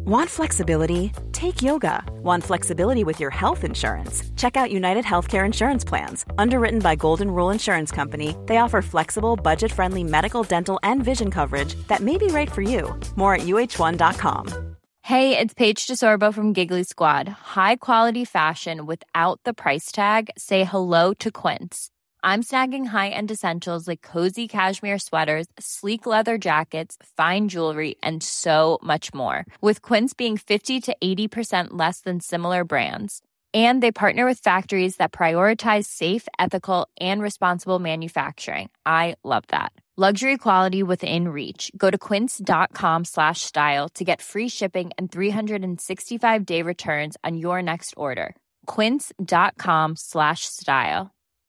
Want flexibility? Take yoga. Want flexibility with your health insurance? Check out United Healthcare Insurance Plans. Underwritten by Golden Rule Insurance Company, they offer flexible, budget-friendly medical, dental, and vision coverage that may be right for you. More at uh1.com. Hey, it's Paige DeSorbo from Giggly Squad. High quality fashion without the price tag. Say hello to Quince. I'm snagging high-end essentials like cozy cashmere sweaters, sleek leather jackets, fine jewelry, and so much more. With Quince being 50 to 80% less than similar brands. And they partner with factories that prioritize safe, ethical, and responsible manufacturing. I love that. Luxury quality within reach. Go to quince.com/style to get free shipping and 365-day returns on your next order. Quince.com/style.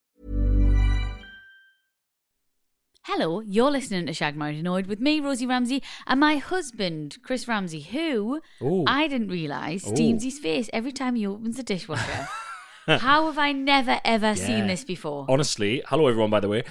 Hello, you're listening to Shag Married Annoyed with me, Rosie Ramsey, and my husband, Chris Ramsey, who I didn't realise steams his face every time he opens the dishwasher. How have I never, ever seen this before? Honestly, hello everyone, by the way.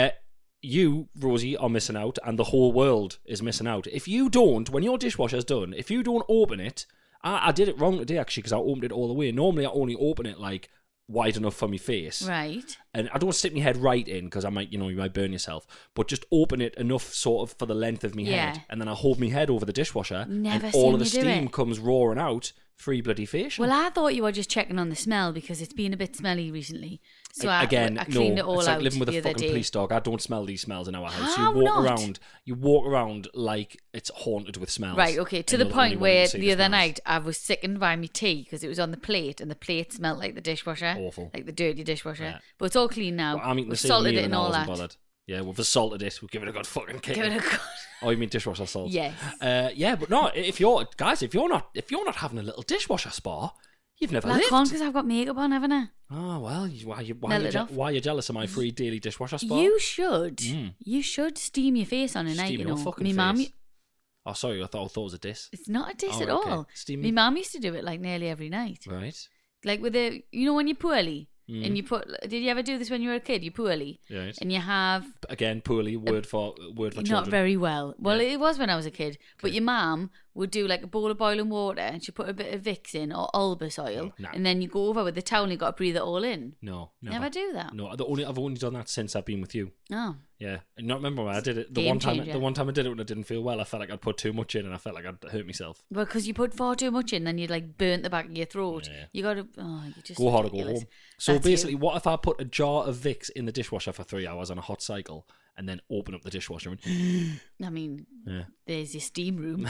You, Rosie, are missing out, and the whole world is missing out. If you don't, when your dishwasher's done, if you don't open it, I did it wrong today, actually, because I opened it all the way. Normally, I only open it, like, wide enough for my face. Right. And I don't stick my head right in, because I might, you might burn yourself. But just open it enough, sort of, for the length of my head. And then I hold my head over the dishwasher. Never and seen all of the you do steam it. comes roaring out. Free bloody facial. Well, I thought you were just checking on the smell because it's been a bit smelly recently. So I Again, cleaned it all it's like out living with the a other fucking day. police dog. I don't smell these smells in our house. How You walk around like it's haunted with smells. Right, okay, to And the you're only point one to where see the other smells. night I was sickened by my tea because it was on the plate and the plate smelled like the dishwasher. Awful. Like the dirty dishwasher. Yeah. But it's all clean now. Well, I'm eating the We've same salted meal it and I all wasn't that. bothered. Yeah, we've assaulted it. We'll give it a good fucking kick. Give it a good... Oh, you mean dishwasher salt? Yes. Yeah, but no. If you're not having a little dishwasher spa, you've never Well, I lived. can't because I've got makeup on, haven't I? Oh well, why Melt it off. are you jealous of my free daily dishwasher spa? You should. You should steam your face on a night, Steam you your know. fucking Me mum, face. Oh, sorry, I thought it was a diss. it's not a diss Oh, at okay. all. Steam- My mum used to do it like nearly every night. Right. Like with the, when you're poorly and you put, did you ever do this when you were a kid? You're poorly. Right. And you have Again, poorly word for children. not very well. Well, Yeah. it was when I was a kid. But your mum would do like a bowl of boiling water and she'd put a bit of Vicks in or Albus oil. No. And then you go over with the towel and you got to breathe it all in. No, never. Never do that? No, I've only done that since I've been with you. Oh. Yeah, and not remember when I did it. The Game one time changer. I did it when I didn't feel well, I felt like I'd put too much in, and I felt like I'd hurt myself. Well, because you put far too much in, then you'd like burnt the back of your throat. Yeah. You got to, you just Go hard or go ridiculous. home. So That's basically, you. what if I put a jar of Vicks in the dishwasher for 3 hours on a hot cycle, and then open up the dishwasher and I mean, yeah. there's your steam room.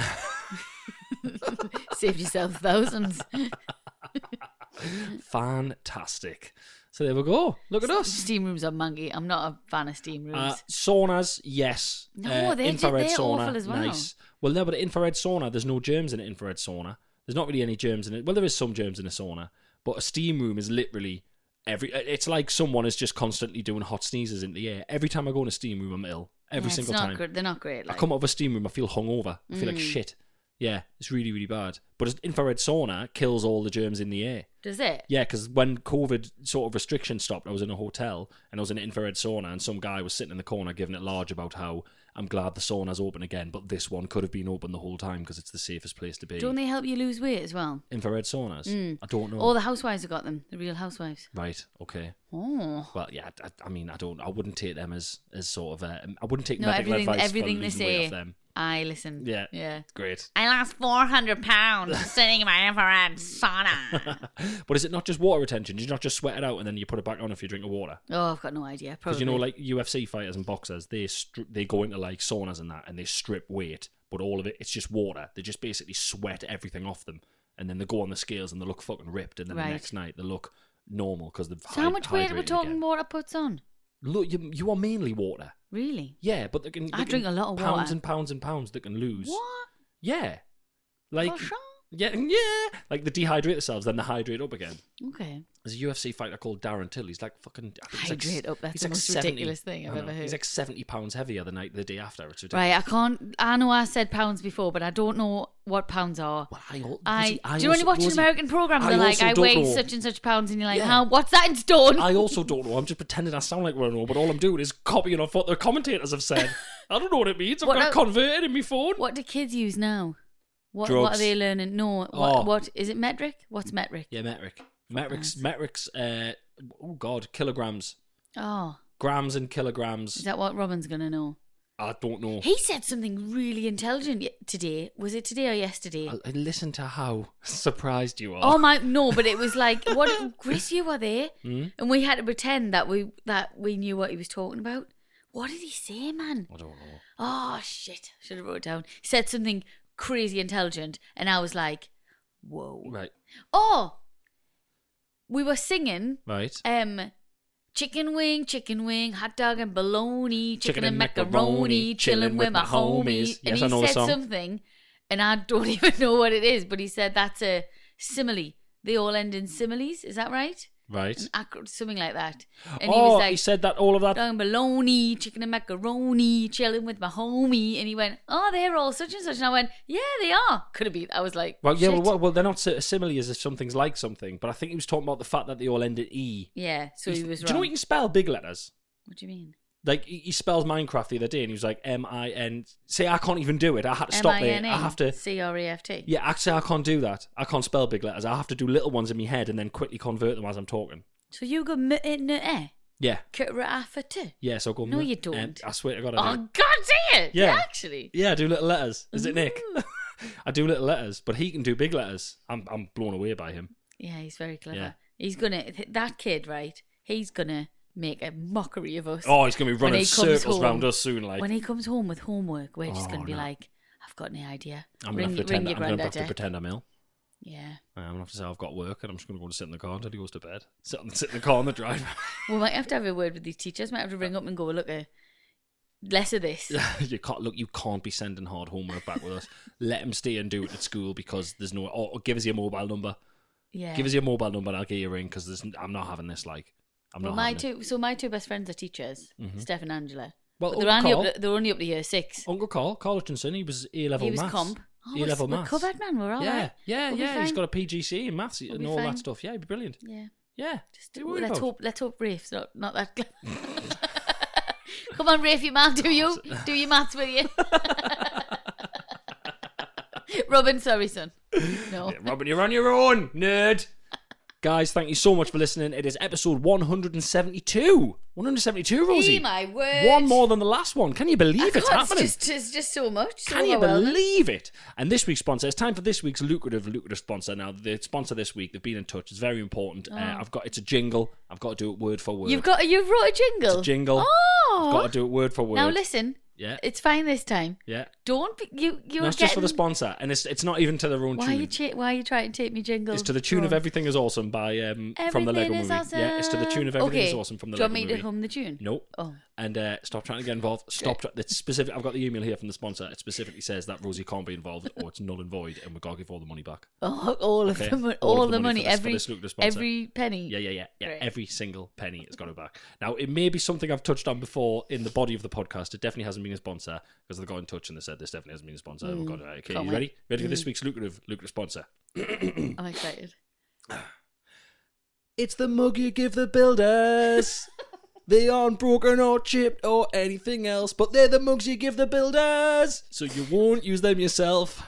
Saved yourself thousands. Fantastic. So there we go. Look at us. Steam rooms are mangy. I'm not a fan of steam rooms. Saunas, yes. No, they're infrared sauna, awful as well. nice. Well, no, but infrared sauna, there's no germs in an infrared sauna. There's not really any germs in it. Well, there is some germs in a sauna, but a steam room is literally it's like someone is just constantly doing hot sneezes into the air. Every time I go in a steam room, I'm ill. Every single it's not time. Good. They're not great. I Like. come out of a steam room, I feel hungover. I feel like shit. Yeah, it's really, really bad. But infrared sauna kills all the germs in the air. Does it? Yeah, because when COVID sort of restrictions stopped, I was in a hotel and I was in an infrared sauna and some guy was sitting in the corner giving it large about how I'm glad the sauna's open again, but this one could have been open the whole time because it's the safest place to be. Don't they help you lose weight as well? Infrared saunas? I don't know. All the housewives have got them. The real housewives. Right, okay. Oh. Well, yeah, I mean, I wouldn't take them as sort of, I wouldn't take No, medical advice everything for they losing weight say. off them. I listen. Yeah. Yeah. Great. I lost 400 pounds sitting in my infrared sauna. But is it not just water retention? Do you not just sweat it out and then you put it back on if you drink water? Oh, I've got no idea. Because Probably. like UFC fighters and boxers, they go into like saunas and that, and they strip weight, but all of it's just water. They just basically sweat everything off them, and then they go on the scales and they look fucking ripped, and then Right. the next night they look normal because they've So how much weight are we hydrated talking again. water puts on? Look, you are mainly water. Really? Yeah, but they can. I drink a lot of pounds water. and pounds and pounds they can lose. What? Yeah, like For sure? yeah, like they dehydrate themselves, then they hydrate up again. Okay. There's a UFC fighter called Darren Till. He's like fucking Hydrate up. That's he's the like most 70 ridiculous thing I've I ever know. heard. He's like 70 pounds heavier the day after. It's ridiculous. Right, I know I said pounds before, but I don't know what pounds are. Well, do you know when you watch an Rosie, American program, I they're like, also I don't weigh know. such and such pounds, and you're like, Yeah. how? What's that in stone? I also don't know. I'm just pretending I sound like what I know, but all I'm doing is copying off what the commentators have said. I don't know what it means. I've What got a- converted in my phone. What do kids use now? What drugs. are they learning? No. What is it? Metric? What's metric? Yeah, metric. Metrics. Oh God, kilograms, Oh, grams and kilograms. is that what Robin's gonna know? I don't know. He said something really intelligent today. Was it today or yesterday? I listen to how surprised you are. Oh my, no, but it was like, what, Chris, you were there, Hmm? and we had to pretend that we knew what he was talking about. What did he say, man? I don't know. Oh shit! Should have wrote it down. He said something crazy intelligent, and I was like, whoa. Right. Oh, we were singing. Right. Chicken wing, hot dog and bologna, chicken and macaroni, macaroni, chilling with my homies. Yes, And I know he the said song. something, and I don't even know what it is, but he said that's a simile. They all end in similes, is that right? Right. Something like that. And He said that all of that. hot dog and bologna, chicken and macaroni, chilling with my homie. And he went, oh, they're all such and such. And I went, yeah, they are. Could have been. I was like, Well, yeah, shit. well, they're not a simile as if something's like something, but I think he was talking about the fact that they all end at E. Yeah, so he was Do wrong. you know what you can spell big letters? What do you mean? Like, he spells Minecraft the other day, and he was like, M-I-N. See, I can't even do it. I had to stop there. I have to... C-R-E-F-T. Yeah, actually, I can't do that. I can't spell big letters. I have to do little ones in my head and then quickly convert them as I'm talking. So you go m-n-e? Yeah. K-r-a-f-t? Yeah, so I go... No, you don't. I swear to God, Oh, I do. God, say it! Yeah. Actually. Yeah, I do little letters. Is it Nick? I do little letters, but he can do big letters. I'm blown away by him. Yeah, he's very clever. Yeah. He's gonna... That kid, right? He's gonna make a mockery of us. Oh, he's going to be When running he comes circles home. around us soon, like... When he comes home with homework, we're just Oh, going to be no. like, I've got an idea. I'm going to ring your have granddad. to pretend I'm ill. Yeah. I'm going to have to say I've got work and I'm just going to go and sit in the car until he goes to bed. Sit in the car on the drive. We might have to have a word with these teachers. Might have to ring up and go, look, less of this. You can't be sending hard homework back with us. Let him stay and do it at school because there's no... Or give us your mobile number. Yeah. Give us your mobile number and I'll give you a ring because I'm not having this, like... Well, my two best friends are teachers, Steph and Angela. Well, But they're only up to year 6. Uncle Carl Hutchinson, he was A-level He was maths. comp. Oh, A-level we're maths. covered, man. We're all right. Yeah, We'll be He's fine. got a PGCE in maths We'll and be all fine. that stuff. Yeah, he'd be brilliant. Yeah. Yeah. Just What are you worried about? let's hope Rafe's not that clever. Come on, Rafe, your mum, do your maths with you. Robin, sorry, son. No. Yeah, Robin, you're on your own, nerd. Guys, thank you so much for listening. It is episode 172. 172, Rosie. See my word. One more than the last one. Can you believe it's happening? It's just so much. So Can you overwhelming. believe it? And this week's sponsor, it's time for this week's lucrative sponsor. Now, the sponsor this week, they've been in touch. It's very important. It's a jingle. I've got to do it word for word. You've wrote a jingle. It's a jingle. Oh. I've got to do it word for word. Now listen. Yeah. It's fine this time. Yeah. Don't be, you're No, it's just for the sponsor, and it's not even to their own Why tune. are you trying to take me jingle? It's to the tune of "Everything Is Awesome" by from the Lego Everything is Movie. awesome. Yeah, it's to the tune of "Everything Okay. Is Awesome" from the Do you Lego want me Movie. to hum the tune? Nope. Oh. And stop trying to get involved. Stop. It's specific. I've got the email here from the sponsor. It specifically says that Rosie can't be involved, or it's null and void, and we've got to give all the money back. Oh, all of Okay. the all the money, for this lucrative sponsor. every penny. Yeah. Great. Every single penny has got it back. Now, it may be something I've touched on before in the body of the podcast. It definitely hasn't been a sponsor because they got in touch and they said this definitely hasn't been a sponsor. We've got it. Okay, Can't you wait. ready? Ready for this week's lucrative sponsor? I'm excited. It's the mug you give the builders. They aren't broken or chipped or anything else, but they're the mugs you give the builders, so you won't use them yourself.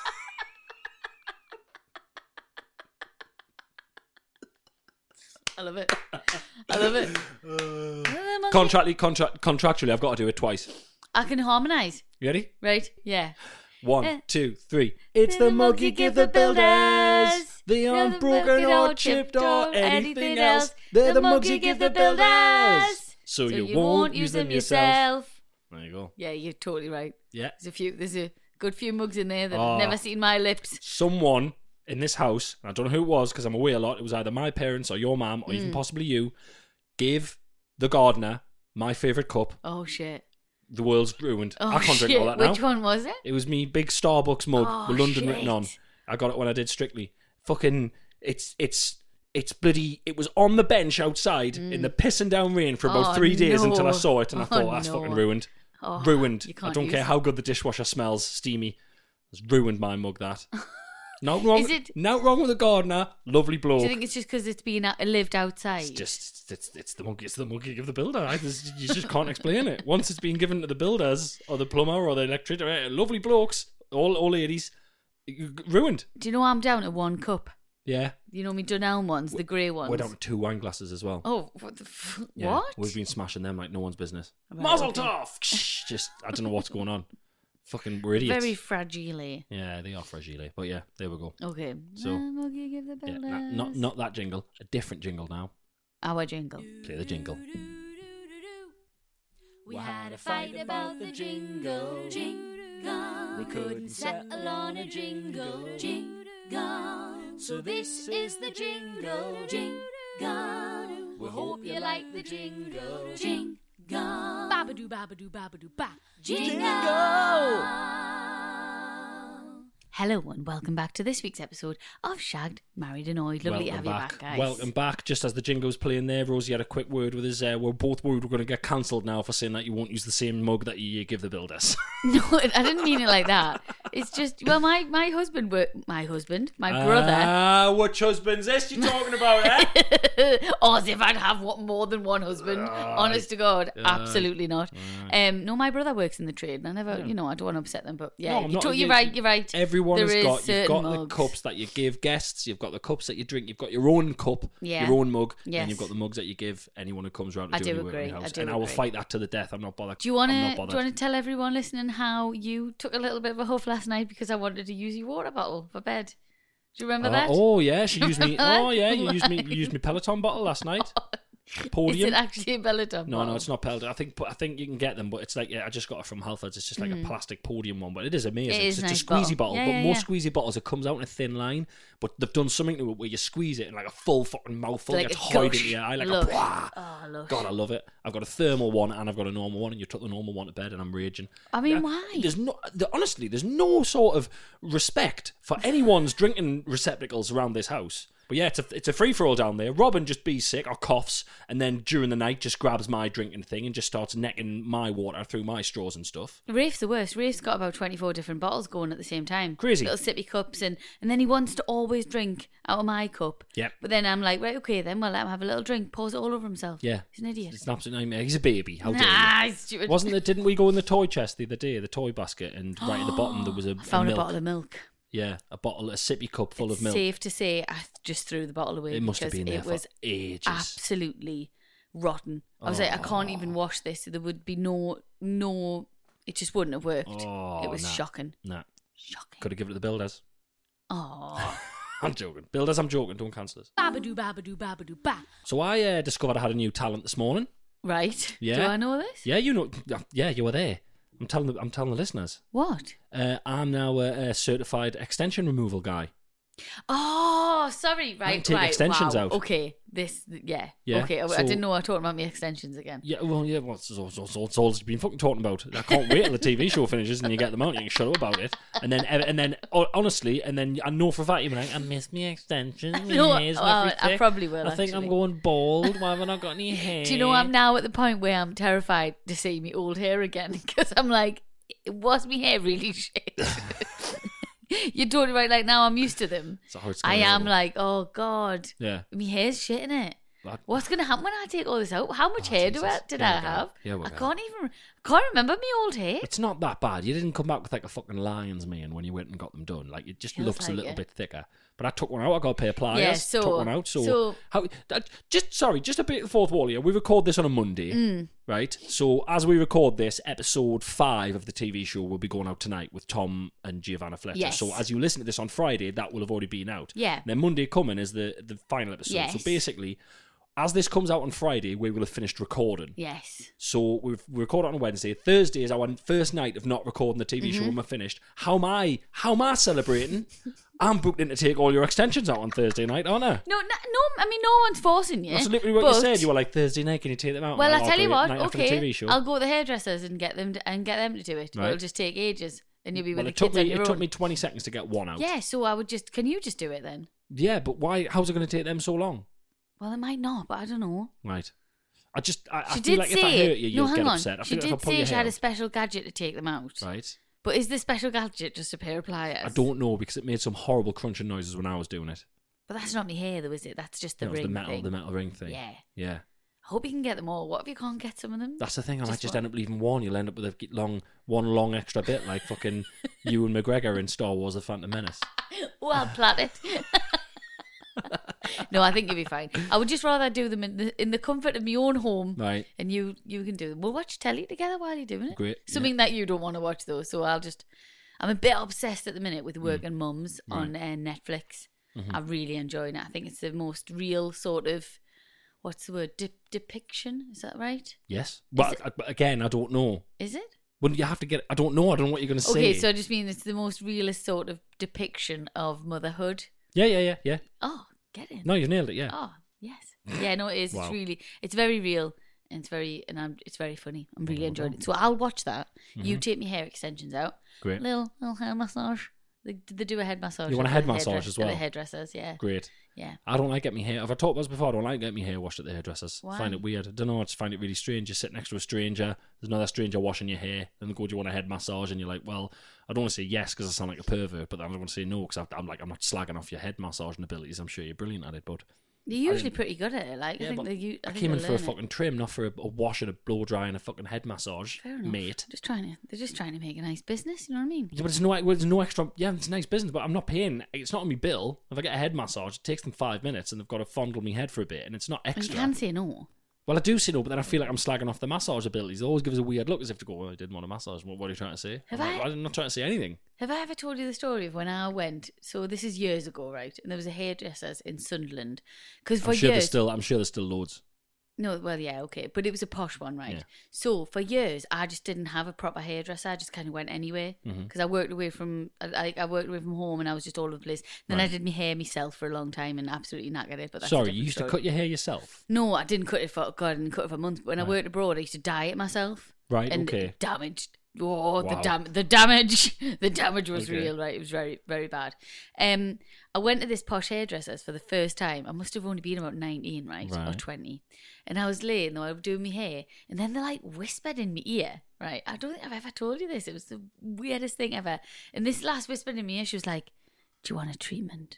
I love it. I love it. Contractually, I've got to do it twice. I can harmonise. You ready? Right? Yeah. 1, 2, 3. It's the mug you give the builders. They aren't broken or chipped or anything else. They're the mugs you give the builders, so you won't use them yourself. There you go. Yeah, you're totally right. Yeah. There's a good few mugs in there that Oh. I've never seen my lips. Someone in this house, I don't know who it was because I'm away a lot, it was either my parents or your mum or even possibly you, gave the gardener my favourite cup. Oh shit. The world's ruined. Oh, I can't shit. drink all that now. Which one was it? It was me big Starbucks mug Oh, with London shit. written on. I got it when I did Strictly. Fucking, it's bloody, it was on the bench outside in the pissing down rain for about 3 days no. until I saw it and I Oh, thought, that's no. fucking ruined. Oh, Ruined. you I can't don't use care it. how good the dishwasher smells, steamy. It's ruined my mug, that. Not wrong. Is it- Not wrong with the gardener. Lovely bloke. Do you think it's just because it's been lived outside? It's the mug. It's the mug you give the builder. You just can't explain it. Once it's been given to the builders or the plumber or the electrician, lovely blokes, all ladies. Ruined. Do you know I'm down to 1 cup? Yeah. You know me Dunelm ones, the grey ones. We're down to 2 wine glasses as well. Oh, what the Yeah, what? We've been smashing them like no one's business. Right, Mazel okay. tov! Just, I don't know what's going on. Fucking, we're idiots. Very fragile. Yeah, they are fragile. But yeah, there we go. Okay. So, Moogie, give the Yeah, builders. not that jingle. A different jingle now. Our jingle. Play the jingle. We had a fight about the jingle. We couldn't settle on a jingle. So this is the jingle. We hope you like the jingle. Babadoo, babadoo, babadoo, ba. Jingle! Hello and welcome back to this week's episode of Shagged, Married and Annoyed. Lovely to have you back, guys. Welcome back. Just as the jingle's playing there, Rosie had a quick word with us. We're both worried we're going to get cancelled now for saying that you won't use the same mug that you give the builders. No, I didn't mean it like that. It's just, well, my brother, Which husband's this you're talking about, eh? or as if I'd have more than one husband. Honest to God, absolutely not. No, my brother works in the trade, and I never, I don't want to upset them, but yeah, No, I'm not- you're right. Everyone There has is got, you've certain got the mugs. cups that you give guests, you've got the cups that you drink, you've got your own cup, Yeah. your own mug, Yes. and you've got the mugs that you give anyone who comes around to I do do any work in agree, your I house. do And I will agree. fight that to the death. I'm not bothered. Do you want I'm not to bothered. tell everyone listening how you took a little bit of a huff last night because I wanted to use your water bottle for bed? Do you remember that? Oh yeah, she used me. Remember that? Oh yeah, you used me Peloton bottle last night. Is Podium. it actually a Peloton No, bottle? it's not Peloton. I think you can get them, but it's like I just got it from Halfords. It's just like a plastic podium one, but it is amazing. It is It's a nice a squeezy bottle. bottle, Yeah, but yeah, most yeah. squeezy bottles it comes out in a thin line, but they've done something to it where you squeeze it in like a full fucking mouthful. Like It's a hiding gush. in your eye like Lush. a blah. Oh, lush. God, I love it. I've got a thermal one and I've got a normal one, and you took the normal one to bed, and I'm raging. I mean, why? Honestly, there's no sort of respect for anyone's drinking receptacles around this house. But yeah, it's a free-for-all down there. Robin just be sick or coughs, and then during the night just grabs my drinking thing and just starts necking my water through my straws and stuff. Rafe's the worst. Rafe's got about 24 different bottles going at the same time. Crazy. Little sippy cups, and then he wants to always drink out of my cup. Yep. But then I'm like, right, okay, then we'll let him have a little drink, pours it all over himself. Yeah. He's an idiot. It's an absolute nightmare. He's a baby. How dare Nah, you? he's stupid. Didn't we go in the toy chest the other day, the toy basket, and right at the bottom there was a Found milk. a bottle of milk. Yeah, a sippy cup full of milk. Safe to say, I just threw the bottle away. It must have because been there it was for ages. absolutely rotten. I was like, I can't even wash this. There would be no. It just wouldn't have worked. Oh, it was nah. shocking. Nah. Shocking. Could have given it to the builders. Oh. I'm joking. Builders, I'm joking. Don't cancel us. Babadoo, babadoo, babadoo, ba. So I discovered I had a new talent this morning. Right. Yeah. Do I know this? Yeah, you know. Yeah, you were there. I'm telling the listeners. What? I'm now a certified extension removal guy. Oh, sorry. I Right. can take right. extensions wow. out. Okay. Yeah. Yeah, Okay. I so- didn't know I was talking about my extensions again. Yeah, well, it's all it's been fucking talking about. I can't wait till the TV show finishes and you get them out and you can shut up about it. And then honestly, I know for a fact you'll be like, I miss me extensions. No, my hair's not well, very I thick. probably will, I think I'm actually. going bald. Why have I not got any hair? Do you know I'm now at the point where I'm terrified to see me old hair again because I'm like, was my hair really shit? You're totally right. Like now I'm used to them. So how it's I going am on. like, oh God, Yeah. my hair's shit, innit? That- What's going to happen when I take all this out? How much hair did Jesus. I Yeah, we're have? gonna- yeah, we're I gonna. can't remember my old hair. It's not that bad. You didn't come back with like a fucking lion's mane when you went and got them done. Like it just Feels looks a like little it. bit thicker. But I took one out. I got a pair of pliers. Yeah, so- took one out. so- how? Just a bit of the fourth wall here. We record this on a Monday, right? So as we record this, episode 5 of the TV show will be going out tonight with Tom and Giovanna Fletcher. Yes. So as you listen to this on Friday, that will have already been out. Yeah. Then Monday coming is the final episode. Yes. So basically, as this comes out on Friday, we will have finished recording. Yes. So we record it on a Wednesday. Thursday is our first night of not recording the TV Mm-hmm. show when we're finished. How am I celebrating? I'm booked in to take all your extensions out on Thursday night, aren't I? No. I mean, no one's forcing you. That's literally what but- you said. You were like, Thursday night, can you take them out? Well, And I I'm tell you like, what. night after the Okay, TV show. I'll go to the hairdressers and get them to do it. Right. It'll just take ages, and you'll be with Well, the kids on your it own. took me 20 seconds to get one out. Yeah, so I would just. Can you just do it then? Yeah, but why? How's it going to take them so long? Well, it might not, but I don't know. Right. I She feel did like say. if I hurt you, you'll no, hang get on. upset. I She feel like if I did pull say your she hair had a out. special gadget to take them out. Right. But is the special gadget just a pair of pliers? I don't know because it made some horrible crunching noises when I was doing it. But that's not my hair, though, is it? That's just the That was ring the metal thing. ring thing. Yeah. Yeah. I hope you can get them all. What if you can't get some of them? That's the thing. I might just one. end up leaving one. You'll end up with one long extra bit, like fucking Ewan McGregor in Star Wars: The Phantom Menace. Well, plan it. No, I think you'll be fine. I would just rather do them in the comfort of my own home, Right. and you can do them. We'll watch telly together while you're doing it. Great. Something that you don't want to watch though, so I'm a bit obsessed at the minute with Working Mums on Netflix. Mm-hmm. I'm really enjoying it. I think it's the most real sort of, what's the word, depiction? Is that right? Yes. But again, I don't know. Is it? Well, you have to get. I don't know. I don't know what you're going to say. Okay, so I just mean it's the most realist sort of depiction of motherhood. Yeah. Oh, get in. No, you nailed it. Yeah. Oh, yes. Yeah, no, it is. Wow. It's very real, and it's very funny. I'm really enjoying it. So I'll watch that. You take me hair extensions out. Great. Little hair massage. They do a head massage. You want a head massage as well? The hairdressers, yeah. Great. Yeah. I don't like getting my hair. Have I talked about this before? I don't like getting my hair washed at the hairdressers. Why? I find it weird. I don't know. I just find it really strange. You sit next to a stranger. There's another stranger washing your hair. Then they go, "Do you want a head massage?" And you're like, "Well, I don't want to say yes because I sound like a pervert, but then I don't want to say no because I'm not slagging off your head massaging abilities. I'm sure you're brilliant at it, but You're usually pretty good at it. Like, yeah, I but think I came in for a fucking trim, not for a wash and a blow dry and a fucking head massage, Fair enough. mate. They're just trying to make a nice business. You know what I mean? Yeah, but there's no extra. Yeah, it's a nice business, but I'm not paying. It's not on my bill. If I get a head massage, it takes them 5 minutes, and they've got to fondle my head for a bit, and it's not And extra. you can say no. Well, I do say no, but then I feel like I'm slagging off the massage abilities. It always gives a weird look as if to go, "Well, I didn't want a massage." What are you trying to say? I'm not trying to say anything. Have I ever told you the story of when I went? So this is years ago, right? And there was a hairdresser's in Sunderland. Because for I'm sure years, there's still loads. no, well, yeah, okay, but it was a posh one, right? Yeah. So for years, I just didn't have a proper hairdresser. I just kind of went anyway because I worked away from home, and I was just all over the place. Then I did my hair myself for a long time and absolutely knackered it. But that's a Sorry, different you used story. to cut your hair yourself? No, I didn't cut it for months. But when I worked abroad, I used to dye it myself. Right, and okay. it damaged. Oh, Wow. the damage was Okay. real, right? It was very, very bad. I went to this posh hairdresser's for the first time. I must have only been about 19, right? Or Right. 20. And I was late and I was doing my hair. And then they like whispered in my ear, right? I don't think I've ever told you this. It was the weirdest thing ever. And this last whispered in my ear, she was like, "Do you want a treatment?"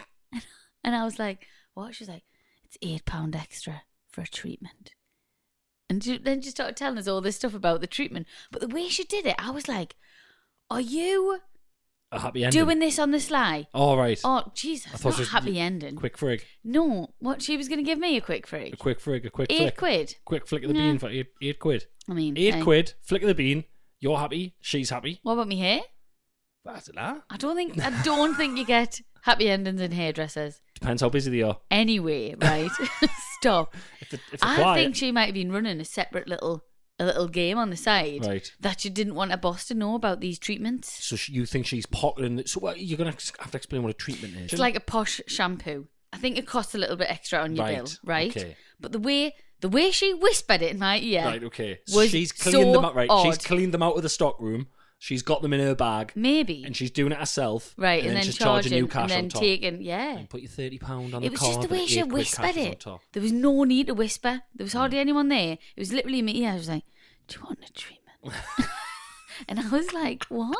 And I was like, "What?" She was like, "It's £8 extra for a treatment." And then she started telling us all this stuff about the treatment. But the way she did it, I was like, "Are you A happy ending. doing this on the sly?" Oh, right. Oh, Jesus, I thought not it was happy ending. Quick frig. No, what, she was going to give me a quick freak? A quick frig. A quick £8 flick. quid. Quick flick of the Nah. bean for eight quid. I mean, 8 hey, quid. Flick of the bean. You're happy. She's happy. What about me hair? That's that. I don't think you get happy endings in hairdressers. Depends how busy they are. Anyway, right? Stop. If they're I quiet. think she might have been running a separate little game on the side Right. that she didn't want a boss to know about these treatments. So you think she's pocketing it? So what, you're going to have to explain what a treatment is. It's like a posh shampoo. I think it costs a little bit extra on your Right, bill, right? okay. But the way she whispered it in my ear, Right, okay. So was she's so cleaned them out, right? odd. She's cleaned them out of the stock room. She's got them in her bag. Maybe. And she's doing it herself. Right, and then she's charging you cash and then on top. taking, yeah. And put your £30 on the card. It was just the way but she 8 quid whispered cash is on it. top. There was no need to whisper. There was hardly anyone there. It was literally in my ear. I was like, "Do you want a treatment?" And I was like, "What?"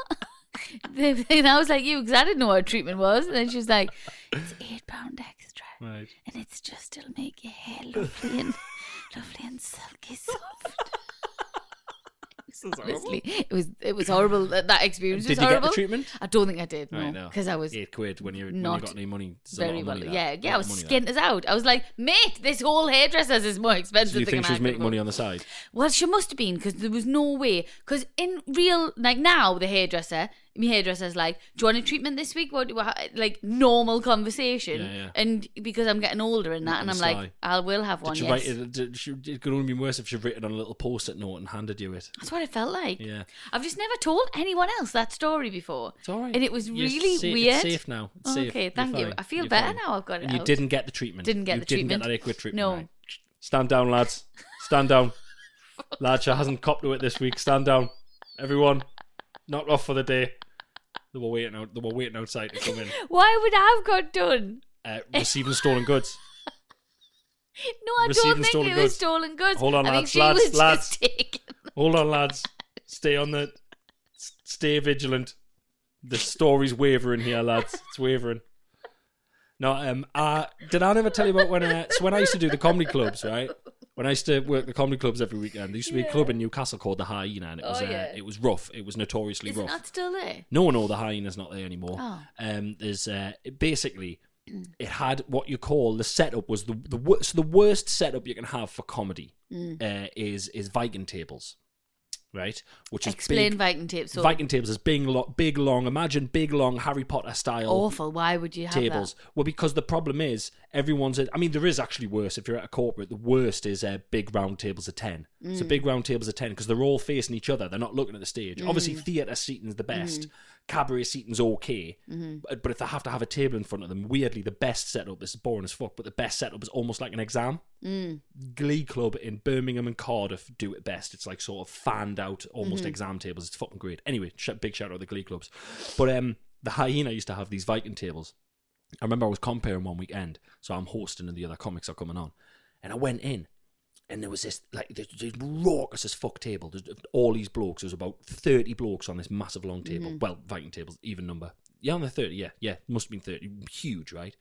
And I was like, "You," because I didn't know what a treatment was. And then she was like, "It's £8 extra, Right. and it's just it'll make your hair lovely and silky soft." Honestly, it was horrible. That experience Did was you get horrible. the treatment? I don't think I did. Right, No, no. because I was 8 quid when you not got any money. It's a lot very of well. money, Yeah, that. yeah. A I lot was of money, that. skinned us out. I was like, "Mate, this whole hairdresser's is more expensive." So you than think she was an making actual- money on the side? Well, she must have been, because there was no way. Because in real, like now, my hairdresser's like, "Do you want a treatment this week?" Like normal conversation. Yeah. And because I'm getting older and that, and I'm like, Sly. "I will have one." Did you Yes. write it? It could only be worse if she'd written it on a little post-it note and handed you it. That's what it felt like. Yeah. I've just never told anyone else that story before. It's all right. And it was You're really safe- weird. It's safe now. It's safe. Okay, You're thank you. fine. I feel You're better fine. now I've got it And you out. didn't get the treatment. Didn't get you the didn't treatment. get that liquid treatment. No. Right. Stand down, lads. Stand down. Ladja hasn't copped to it this week. Stand down. Everyone, knock off for the day. They were waiting outside to come in. Why would I have got done? Receiving stolen goods. No, I Receiving don't think stolen it was goods. stolen goods. Hold on, I lads, think she lads, was lads. just taking. Hold on, lads. Stay vigilant. The story's wavering here, lads. It's wavering. No, did I never tell you about when I used to do the comedy clubs, right? When I used to work the comedy clubs every weekend, there used to be a club in Newcastle called the Hyena, and it was rough. It was notoriously Isn't rough. that still there? No, the Hyena's not there anymore. Oh. There's basically it had what you call the setup was the worst setup you can have for comedy is Viking tables. Right, which is Explain big, Viking tables. So Viking tables is big, long. Imagine big, long Harry Potter style. awful. Why would you have tables. that? Well, because the problem is everyone's. I mean, there is actually worse. If you're at a corporate, the worst is big round tables of 10. So big round tables of 10 because they're all facing each other. They're not looking at the stage. Obviously, theatre seating's the best. Cabaret seating's okay, but if they have to have a table in front of them, weirdly, the best setup. This is boring as fuck, but the best setup is almost like an exam. Glee Club in Birmingham and Cardiff do it best. It's like sort of fanned out, almost exam tables. It's fucking great. Anyway, big shout out to the Glee Clubs. But the Hyena used to have these Viking tables. I remember I was comparing one weekend, so I'm hosting and the other comics are coming on, and I went in, and there was this this raucous as fuck table. There's all these blokes. There was about 30 blokes on this massive long table. Well, Viking tables, even number. Yeah, on the 30. Yeah, must have been 30. Huge, right?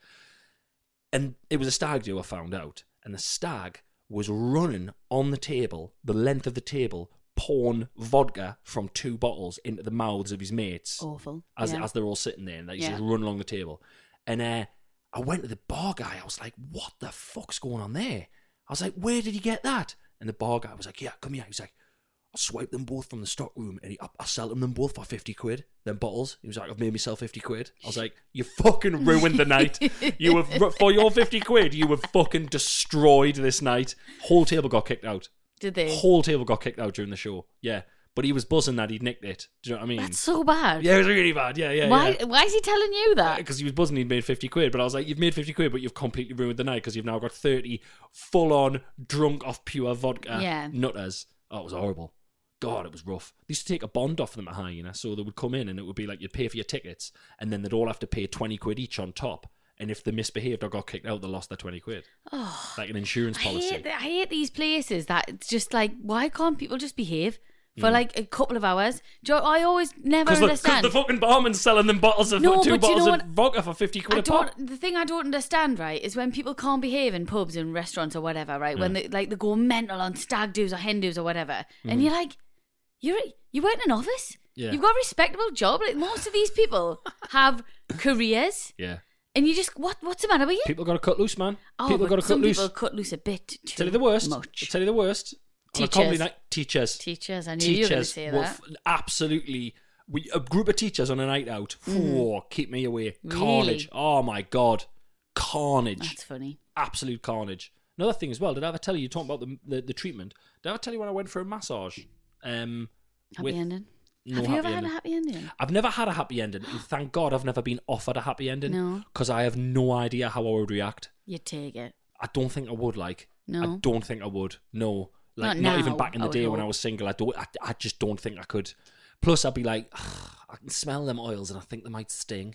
And it was a stag do, I found out, and the stag was running on the table, the length of the table, pouring vodka from 2 bottles into the mouths of his mates. Awful. As they're all sitting there, and they just run along the table. And I went to the bar guy. I was like, "What the fuck's going on there?" I was like, "Where did he get that?" And the bar guy was like, "Yeah, come here." He was like, "I'll swipe them both from the stock room, and I'll sell them both for 50 quid. Them bottles." He was like, "I've made myself 50 quid." I was like, "You fucking ruined the night. You have for your 50 quid. You have fucking destroyed this night." Whole table got kicked out. Did they? Whole table got kicked out during the show. Yeah. But he was buzzing that he'd nicked it. Do you know what I mean? That's so bad. Yeah, it was really bad. Yeah. Why is he telling you that? Because he was buzzing he'd made 50 quid. But I was like, you've made 50 quid, but you've completely ruined the night because you've now got 30 full-on, drunk off pure vodka nutters. Oh, it was horrible. God, it was rough. They used to take a bond off them at Hyena, so they would come in and it would be like you'd pay for your tickets and then they'd all have to pay 20 quid each on top. And if they misbehaved or got kicked out, they lost their 20 quid. Oh, like an insurance policy. I hate these places that it's just like, why can't people just behave? For like a couple of hours. I always never understand. Because the fucking barman's selling them bottles of 2 bottles of vodka for 50 quid a pop. The thing I don't understand, right, is when people can't behave in pubs and restaurants or whatever, right? When they go mental on stag do's or hen do's or whatever, and you're like, you work in an office. Yeah. You've got a respectable job. Like most of these people have careers. Yeah. And you just what's the matter with you? People got to cut loose, man. Oh, People got to cut loose. Some people cut loose a bit too Tell you the worst. much. Tell you the worst. On a comedy night, teachers. Teachers, I knew you were going to say that. Absolutely. A group of teachers on a night out. Keep me away. Really? Carnage. Oh my God. Carnage. That's funny. Absolute carnage. Another thing as well, did I ever tell you, talking about the treatment, did I ever tell you when I went for a massage? Happy ending? No Have you ever happy had a ending. happy ending? I've never had a happy ending. And thank God I've never been offered a happy ending. No. Because I have no idea how I would react. You'd take it. I don't think I would, like. No. I don't think I would. No. Like, Not even now, back in the I would day when hope. I was single, I just don't think I could. Plus, I'd be like, I can smell them oils and I think they might sting.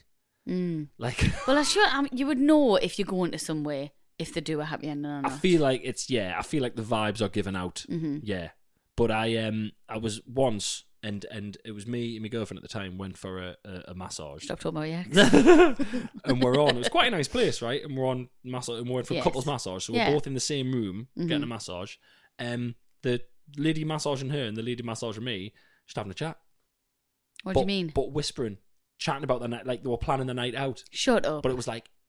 Like, Well, I'm sure you would know if you're going to somewhere if they do a happy ending or I not. feel like I feel like the vibes are given out. Yeah. But I was once, and it was me and my girlfriend at the time went for a massage. Stop talking about your ex. And we're on. It was quite a nice place, right? And we're on massage, and we went for Yes. couples massage. So we're Yeah. both in the same room getting a massage. The lady massaging her and the lady massaging me just having a chat. What do you mean? But whispering, chatting about the night, like they were planning the night out. Shut up. But it was like,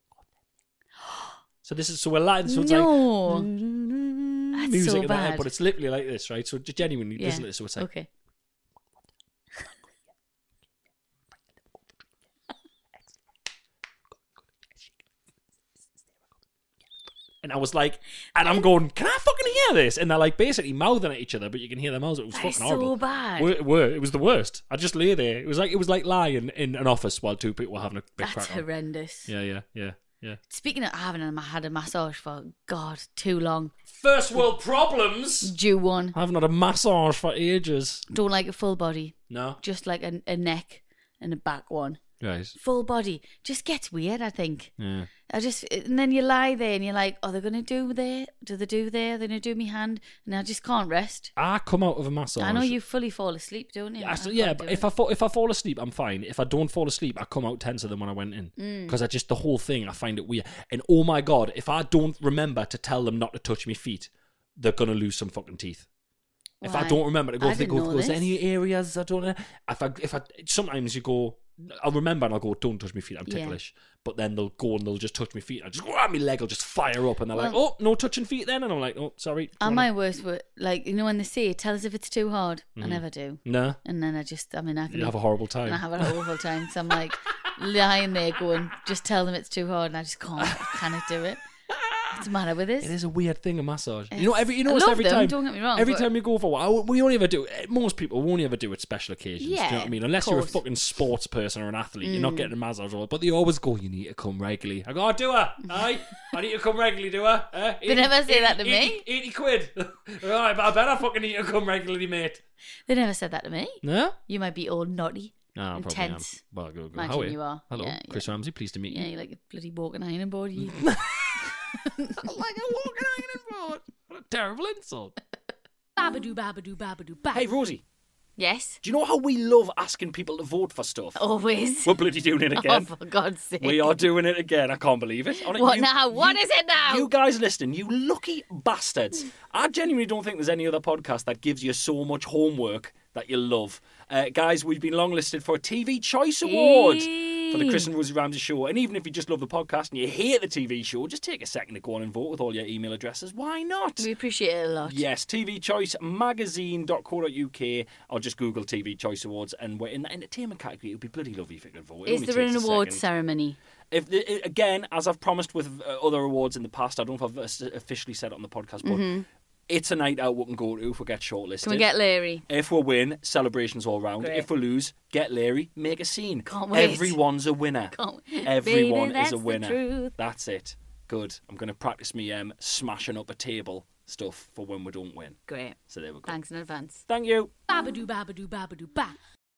so we're lying. So it's No. like That's music so in the head, bad. but it's literally like this, right? So just genuinely Yeah. listen to this. So it's like, Okay. and I was like, and I'm going, can I fucking hear this? And they're like basically mouthing at each other, but you can hear their mouths. It was That fucking is so horrible. bad. It was the worst. I just lay there. It was like lying in an office while 2 people were having a big That's crack on. horrendous. Yeah. Speaking of having had a massage for, God, too long. First world problems. Due one. I haven't had a massage for ages. Don't like a full body. No. Just like a neck and a back one. Right. Full body. Just gets weird, I think. Yeah. And then you lie there and you're like, are they going to do there? Do they do there? Are they going to do me hand? And I just can't rest. I come out of a massage. I know you fully fall asleep, don't you? But if I fall asleep, I'm fine. If I don't fall asleep, I come out tenser than when I went in. Because the whole thing, I find it weird. And oh my God, if I don't remember to tell them not to touch my feet, they're going to lose some fucking teeth. If I Why? don't remember to go, I if they didn't go, know is there this. any areas I don't know? If I sometimes you go, I'll remember and I'll go, don't touch my feet, I'm Yeah. ticklish. But then they'll go and they'll just touch my feet. And I just go, my leg will just fire up, and they're like, Well- oh, no touching feet then. And I'm like, oh, sorry. Do you And wanna-" my worst were, like, you know, when they say, tell us if it's too hard. I never do. Nah, And then I can you have a horrible and I time. have an awful time. So I'm like lying there going, just tell them it's too hard, and I just cannot do it. What's the matter with this? It is a weird thing, a massage. You know, I every love them, time. don't get me wrong, Every but- time you go for one, we only ever do. Most people won't ever do it special occasions. Do you know Yeah, what I mean? Unless of you're a course. fucking sports person or an athlete, you're not getting a massage. But they always go, you need to come regularly. I go, oh, do I? Aye, I need to come regularly, do I? They never say that to me. 80 quid. Right, but I bet I fucking need to come regularly, mate. They never said that to me. No? You might be all naughty, No, I probably am. intense. Well, go. Imagine How are you are. Hello, Yeah, Chris Ramsey. Pleased to meet Yeah, you. you're like a bloody walking iron board. You. Like a walking iron board. What a terrible insult. Babadoo, babadoo, babadoo, ba. Hey, Rosie. Yes, Do you know how we love asking people to vote for stuff? always. We're bloody doing it Oh, again. for God's sake. We are doing it again. I can't believe it. What now? What is it now? You guys listening, you lucky bastards. I genuinely don't think there's any other podcast that gives you so much homework that you love. Guys, we've been longlisted for a TV Choice Award for the Chris and Rosie Ramsey Show. And even if you just love the podcast and you hate the TV show, just take a second to go on and vote with all your email addresses. Why not? We appreciate it a lot. Yes, TV Choice Magazine.co.uk, or just Google TV Choice Awards, and we're in the entertainment category. It would be bloody lovely if you could vote. It Is only there an takes a awards second. ceremony? Again, as I've promised with other awards in the past, I don't know if I've officially said it on the podcast, but it's a night out we can go to if we get shortlisted. Can we get Larry? If we win, celebrations all round. Great. If we lose, get Larry, make a scene. Can't wait. Everyone's a winner. Can't- Everyone Baby, is that's a the winner. truth. That's it. Good. I'm going to practice me smashing up a table stuff for when we don't win. Great. So there we go. Thanks in advance. Thank you. Babadoo, babadoo, babadoo, ba.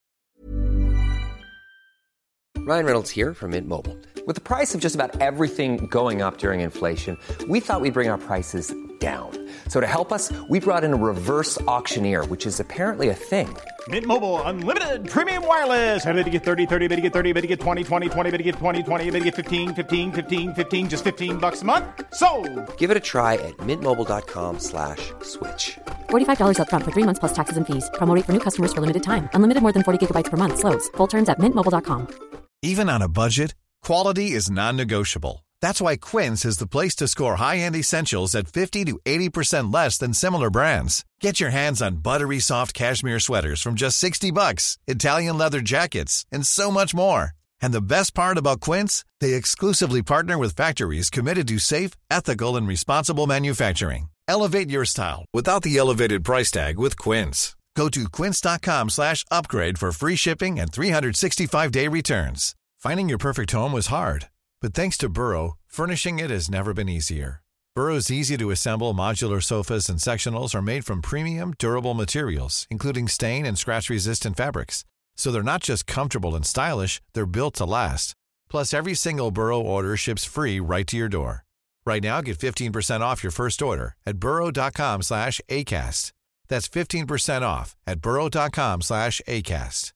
Ryan Reynolds here from Mint Mobile. With the price of just about everything going up during inflation, we thought we'd bring our prices down. So to help us, we brought in a reverse auctioneer, which is apparently a thing. Mint Mobile Unlimited Premium Wireless. How to get 30, 30, bit to get 30, bit to get 20, 20, 20, bit to get 20, 20, bit to get 15, 15, 15, 15, just $15 a month? Sold! Give it a try at mintmobile.com/switch. $45 up front for 3 months plus taxes and fees. Promo rate for new customers for limited time. Unlimited more than 40 gigabytes per month. Slows full terms at mintmobile.com. Even on a budget, quality is non-negotiable. That's why Quince is the place to score high-end essentials at 50 to 80% less than similar brands. Get your hands on buttery soft cashmere sweaters from just $60, Italian leather jackets, and so much more. And the best part about Quince, they exclusively partner with factories committed to safe, ethical, and responsible manufacturing. Elevate your style without the elevated price tag with Quince. Go to quince.com/upgrade for free shipping and 365-day returns. Finding your perfect home was hard, but thanks to Burrow, furnishing it has never been easier. Burrow's easy-to-assemble modular sofas and sectionals are made from premium, durable materials, including stain and scratch-resistant fabrics. So they're not just comfortable and stylish, they're built to last. Plus, every single Burrow order ships free right to your door. Right now, get 15% off your first order at burrow.com/ACAST. That's 15% off at burrow.com/ACAST.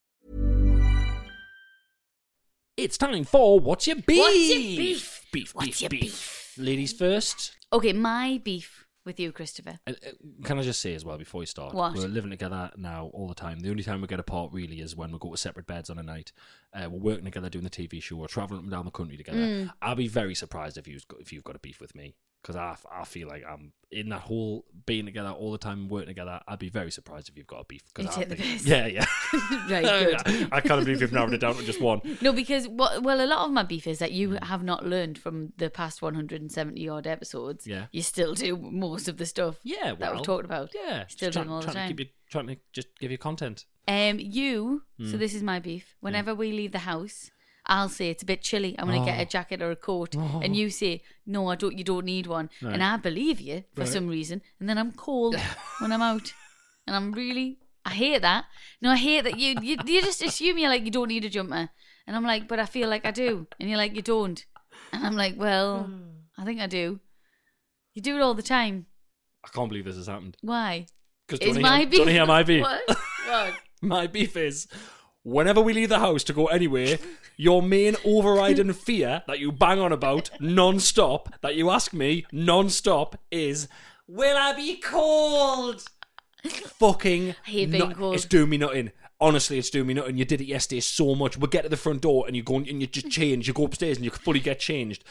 It's time for What's Your Beef? What's your beef? Beef, What's beef, your beef. Ladies first. Okay, my beef with you, Christopher. Can I just say as well before we start? What? We're living together now all the time. The only time we get apart really is when we go to separate beds on a night. We're working together doing the TV show. We're travelling up and down the country together. I'll be very surprised if you've got a beef with me, because I feel like I'm in that whole being together all the time, working together. I'd be very surprised if you've got a beef. 'Cause You I take the think- piss. Yeah. Right, good. I can't believe you've narrowed it down to just one. No, because a lot of my beef is that you have not learned from the past 170 odd episodes. Yeah. You still do most of the stuff. Yeah, that well, we've talked about. Yeah, Still just do them all the trying time. trying to just give you content. So this is my beef. Whenever we leave the house, I'll say it's a bit chilly. I'm going to get a jacket or a coat, and you say no, I don't. You don't need one, and I believe you for some reason, and then I'm cold when I'm out, and I hate that. No, I hate that you just assume you're like you don't need a jumper, and I'm like, but I feel like I do, and you're like you don't, and I'm like, well, I think I do. You do it all the time. I can't believe this has happened. Why? Because Is my beef? don't hear my beef. What? What? My beef is, whenever we leave the house to go anywhere, your main overriding fear that you bang on about non-stop, that you ask me non-stop, is, Will I be cold? Fucking I hate being cold. It's doing me nothing. Honestly, it's doing me nothing. You did it yesterday so much. We get to the front door and you go and you just change. You go upstairs and you fully get changed.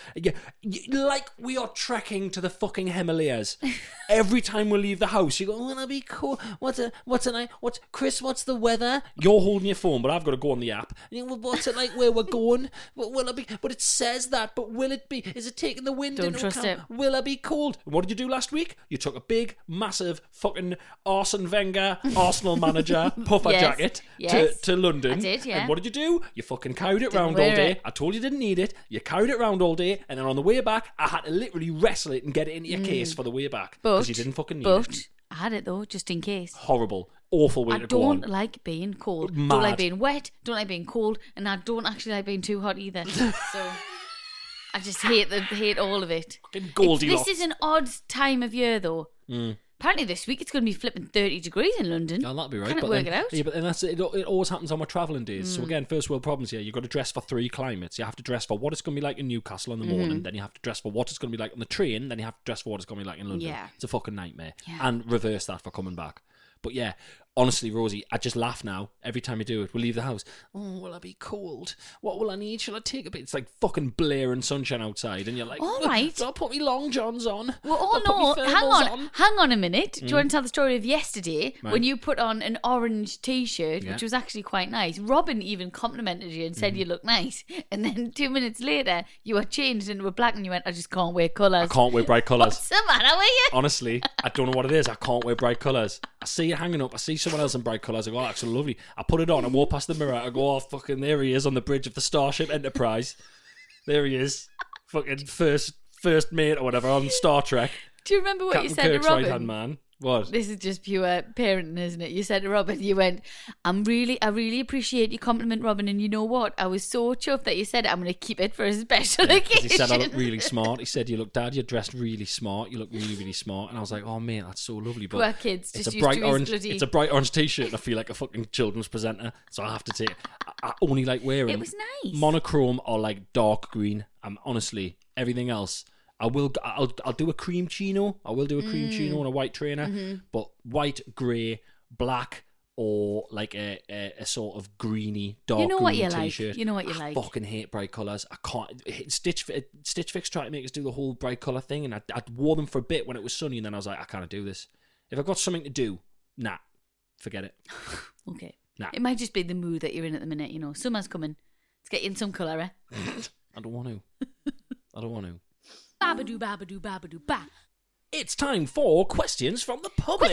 Like we are trekking to the fucking Himalayas. Every time we leave the house, you go, "Will I be cool? What's Chris? What's the weather?" You're holding your phone, but I've got to go on the app. And you go, "What's it like where we're going? Will I be? But it says that. But will it be? Is it taking the wind? Don't trust it. Will I be cold?" And what did you do last week? You took a big, massive, fucking Arsene Wenger, Arsenal manager puffer jacket. To London. I did, yeah. And what did you do? You fucking carried it round all wear day. it. I told you didn't need it. You carried it round all day, and then on the way back, I had to literally wrestle it and get it into your case for the way back because you didn't fucking need it. I had it though, just in case. Horrible, awful way to go on. I don't like being cold. Mad. Don't like being wet. Don't like being cold, and I don't actually like being too hot either. So I just hate all of it. Fucking Goldilocks. This is an odd time of year though. Apparently this week it's going to be flipping 30 degrees in London. Yeah, that'd be right. Can it work it out? Yeah, but then it always happens on my travelling days. So again, first world problems here. You've got to dress for 3 climates. You have to dress for what it's going to be like in Newcastle in the morning. Then you have to dress for what it's going to be like on the train. Then you have to dress for what it's going to be like in London. Yeah. It's a fucking nightmare. Yeah. And reverse that for coming back. But yeah, honestly, Rosie, I just laugh now every time you do it. We leave the house. "Oh, will I be cold? What will I need? Shall I take a bit?" It's like fucking blaring sunshine outside, and you're like, all right. "So I'll put me long johns on." Well, I'll put me hang thermals hang on a minute. Do you want to tell the story of yesterday Right. when you put on an orange t-shirt, Yeah. which was actually quite nice? Robin even complimented you and said you look nice, and then 2 minutes later you were changed into a black and you went, "I just can't wear colours." I can't wear bright colours. What's the matter with you? Honestly, I don't know what it is. I can't wear bright colours. I see it hanging up. I see someone else in bright colours. I go, "Oh, that's so lovely." I put it on. I walk past the mirror. I go, "Oh, fucking, there he is on the bridge of the Starship Enterprise. There he is. Fucking first mate or whatever on Star Trek. Do you remember what Captain you said Kirk's to Robin? right-hand man." What? This is just pure parenting, isn't it? You said to Robin, you went, I really appreciate your compliment, Robin, and you know what? I was so chuffed that you said it. I'm going to keep it for a special occasion. He said I look really smart. He said, "Dad, you're dressed really smart. You look really, really smart." And I was like, "Oh, mate, that's so lovely." But poor kids it's just a used bright to his orange. bloody... It's a bright orange t-shirt, and I feel like a fucking children's presenter, so I have to take it. I only like wearing. It was nice. Monochrome or like dark green. Honestly, everything else. I'll do a cream chino. I will do a cream chino and a white trainer, but white, grey, black, or like a sort of greeny, dark green t-shirt. You know what you like. I fucking hate bright colours. I can't. Stitch Fix tried to make us do the whole bright colour thing, and I wore them for a bit when it was sunny, and then I was like, I can't do this. If I've got something to do, nah, forget it. Okay. Nah. It might just be the mood that you're in at the minute, you know. Summer's coming. Let's get you in some colour, eh? I don't want to. Babadoo, babadoo, babadoo, ba. It's time for questions from the public.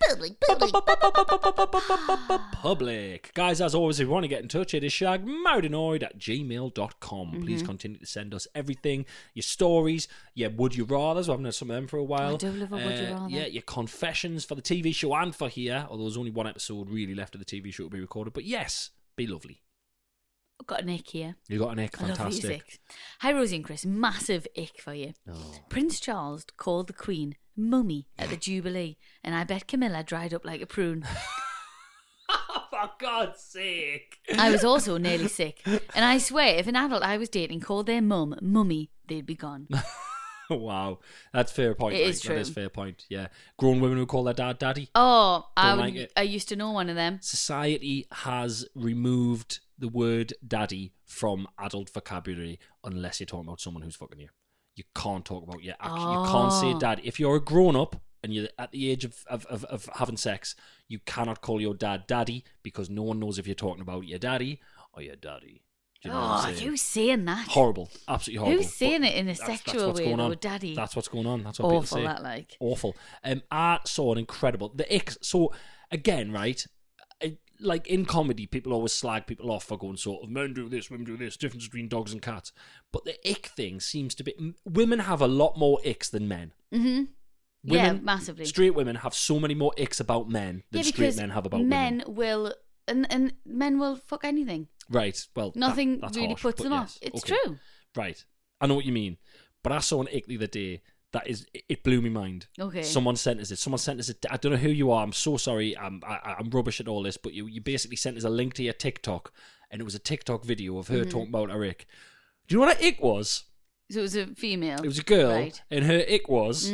Public. Guys, as always, if you want to get in touch, it is shagmoudinoid@gmail.com. Please continue to send us everything. Your stories, your would you rathers. We haven't had some of them for a while. I do love a would you rather. Yeah, your confessions for the TV show and for here, although there's only one episode really left of the TV show to be recorded. But yes, be lovely. I've got an ick here. You got an ick, I love these fantastic. icks. Hi, Rosie and Chris. Massive ick for you. Oh. Prince Charles called the Queen mummy at the Jubilee, and I bet Camilla dried up like a prune. For God's sake. I was also nearly sick, and I swear if an adult I was dating called their mum mummy, they'd be gone. Wow, that's fair point. It is That is true. fair point. Yeah, grown women who call their dad daddy. Oh, Don't like it. I used to know one of them. Society has removed the word daddy from adult vocabulary unless you're talking about someone who's fucking you. You can't talk about your action. You can't say daddy. If you're a grown up and you're at the age of having sex, you cannot call your dad daddy because no one knows if you're talking about your daddy or your daddy. Do you know what I'm saying? Who's saying that? Horrible. Absolutely horrible. Who's saying But it in a that's sexual what's way, going on. though, daddy? That's what's going on. That's what people Awful, say. that like. Awful. I saw an incredible... The ick... So, again, right... Like in comedy, people always slag people off for going sort of men do this, women do this, difference between dogs and cats. But the ick thing seems to be women have a lot more icks than men. Mm-hmm. Yeah, massively. Straight women have so many more icks about men than straight men have about men women. will and men will fuck anything. Right. Well, Nothing that's really harsh, puts but them yes. off. It's Okay. true. Right. I know what you mean. But I saw an ick the other day. It blew my mind. Okay. Someone sent us it. I don't know who you are. I'm so sorry. I'm rubbish at all this. But you basically sent us a link to your TikTok, and it was a TikTok video of her talking about her ick. Do you know what her ick was? So it was a female. It was a girl, Right. and her ick was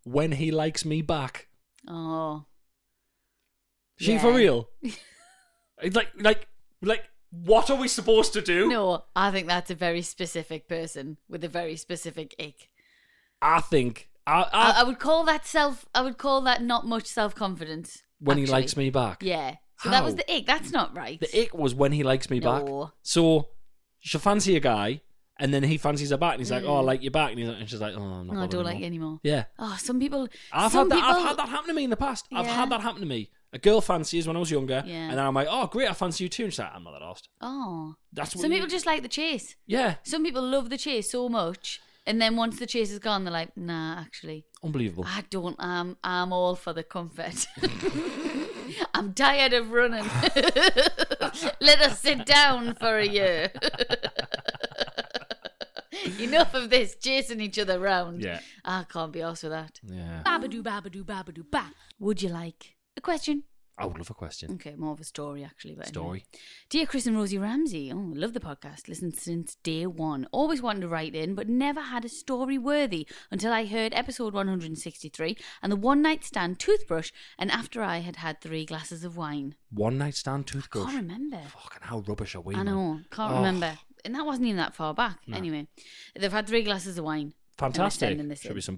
when he likes me back. Oh. She Yeah. for real? like, what are we supposed to do? No, I think that's a very specific person with a very specific ick. I think I would call that not much self-confidence. when he actually. likes me back. Yeah. So How? that was the ick. That's not right. The ick was when he likes me back. No. So she'll fancy a guy, and then he fancies her back, and he's like, "Oh, I like you back," and she's like, "Oh, I'm not No, I bothered don't like anymore." you anymore. Yeah, Oh, some people. I've had that happen to me in the past. I've Yeah. had that happen to me. A girl fancies when I was younger, Yeah. and then I'm like, "Oh, great, I fancy you too." And she's like, "I'm not that arsed." Oh. That's what Some you- people just like the chase. Yeah, Some people love the chase so much, and then once the chase is gone, they're like, "Nah, actually, unbelievable. I don't. I'm all for the comfort. I'm tired of running. Let us sit down for a year. Enough of this chasing each other round. Yeah. I can't be arsed with that. Yeah, Babadoo, babadoo, babadoo, ba. Would you like a question? I would love a question. Okay, more of a story actually. But Story. Anyway. Dear Chris and Rosie Ramsey, oh, I love the podcast. Listened since day one. Always wanted to write in, but never had a story worthy until I heard episode 163 and the one night stand toothbrush, and after I had had 3 glasses of wine. One night stand toothbrush. Can't remember. Fucking how rubbish are we? I man? know, can't Oh. remember. And that wasn't even that far back. Anyway, they've had 3 glasses of wine. and they're Fantastic. sending this Should in. be some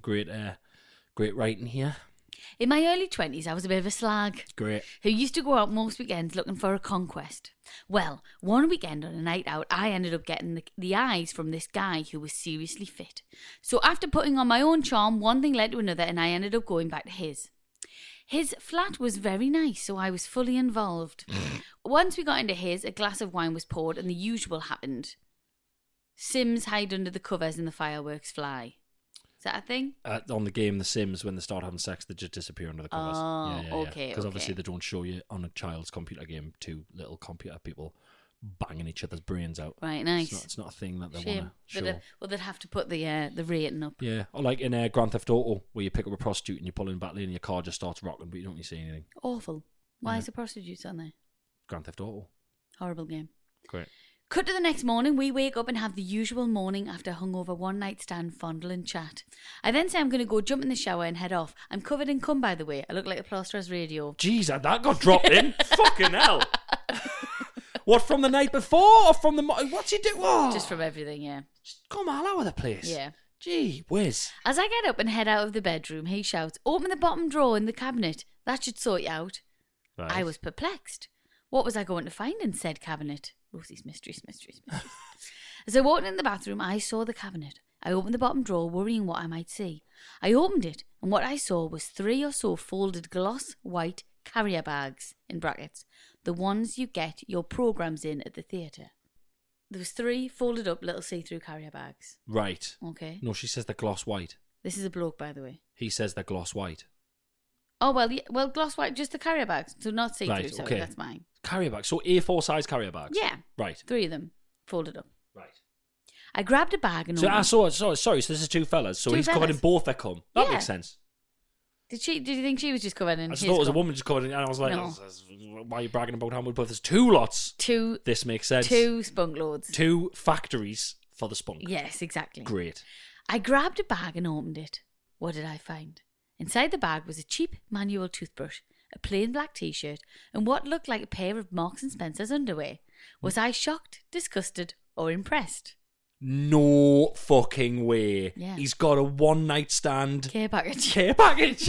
great writing here. In my early 20s, I was a bit of a slag. Great. Who used to go out most weekends looking for a conquest. Well, one weekend on a night out, I ended up getting the eyes from this guy who was seriously fit. So after putting on my own charm, one thing led to another, and I ended up going back to his. His flat was very nice, so I was fully involved. Once we got into his, a glass of wine was poured, and the usual happened. Sims hide under the covers and the fireworks fly. Is that a thing? On the game The Sims, when they start having sex, they just disappear under the covers. Oh, okay, Because obviously okay. they don't show you on a child's computer game 2 little computer people banging each other's brains out. Right, nice. It's not a thing that they want Shame. to show. Well, they'd have to put the rating up. Yeah, or like in Grand Theft Auto, where you pick up a prostitute and you pull in back lane and your car just starts rocking, but you don't really see anything. Awful. Why Yeah. is the prostitutes on there? Grand Theft Auto. Horrible game. Great. Cut to the next morning, we wake up and have the usual morning after hungover one night stand fondle and chat. I then say I'm going to go jump in the shower and head off. I'm covered in cum, by the way. I look like a plasterer's radio. Jeez, that got dropped in. Fucking hell. What, from the night before or from the... What's he do? Oh, Just from everything, yeah. just come all over the place. Yeah. Gee whiz. As I get up and head out of the bedroom, he shouts, "Open the bottom drawer in the cabinet. That should sort you out." Right. I was perplexed. What was I going to find in said cabinet? Rosie's mysteries. As I walked in the bathroom, I saw the cabinet. I opened the bottom drawer, worrying what I might see. I opened it, and what I saw was 3 or so folded gloss white carrier bags, in brackets, the ones you get your programs in at the theatre. There was 3 folded up little see-through carrier bags. Right. Okay. No, she says they're gloss white. This is a bloke, by the way. He says they're gloss white. Oh, well, yeah, well, gloss white, just the carrier bags. So not see-through, Right, sorry, okay. that's mine. Carrier bags. So A4 size carrier bags. Yeah. Right. 3 of them folded up. Right. I grabbed a bag and So I opened- saw. Sorry. So this is 2 fellas. So Two he's covered in fellas. both their cum. That Yeah. makes sense. Did you think she was just covered in I just his thought it was a cum? woman just covered in, and I was like, No. why are you bragging about how much? But there's 2 lots. Two This makes sense. 2 spunk loads. 2 factories for the spunk. Yes, exactly. Great. I grabbed a bag and opened it. What did I find? Inside the bag was a cheap manual toothbrush, a plain black t-shirt, and what looked like a pair of Marks and Spencer's underwear. Was I shocked, disgusted, or impressed? No fucking way. Yeah. He's got a one night stand Care package. care package.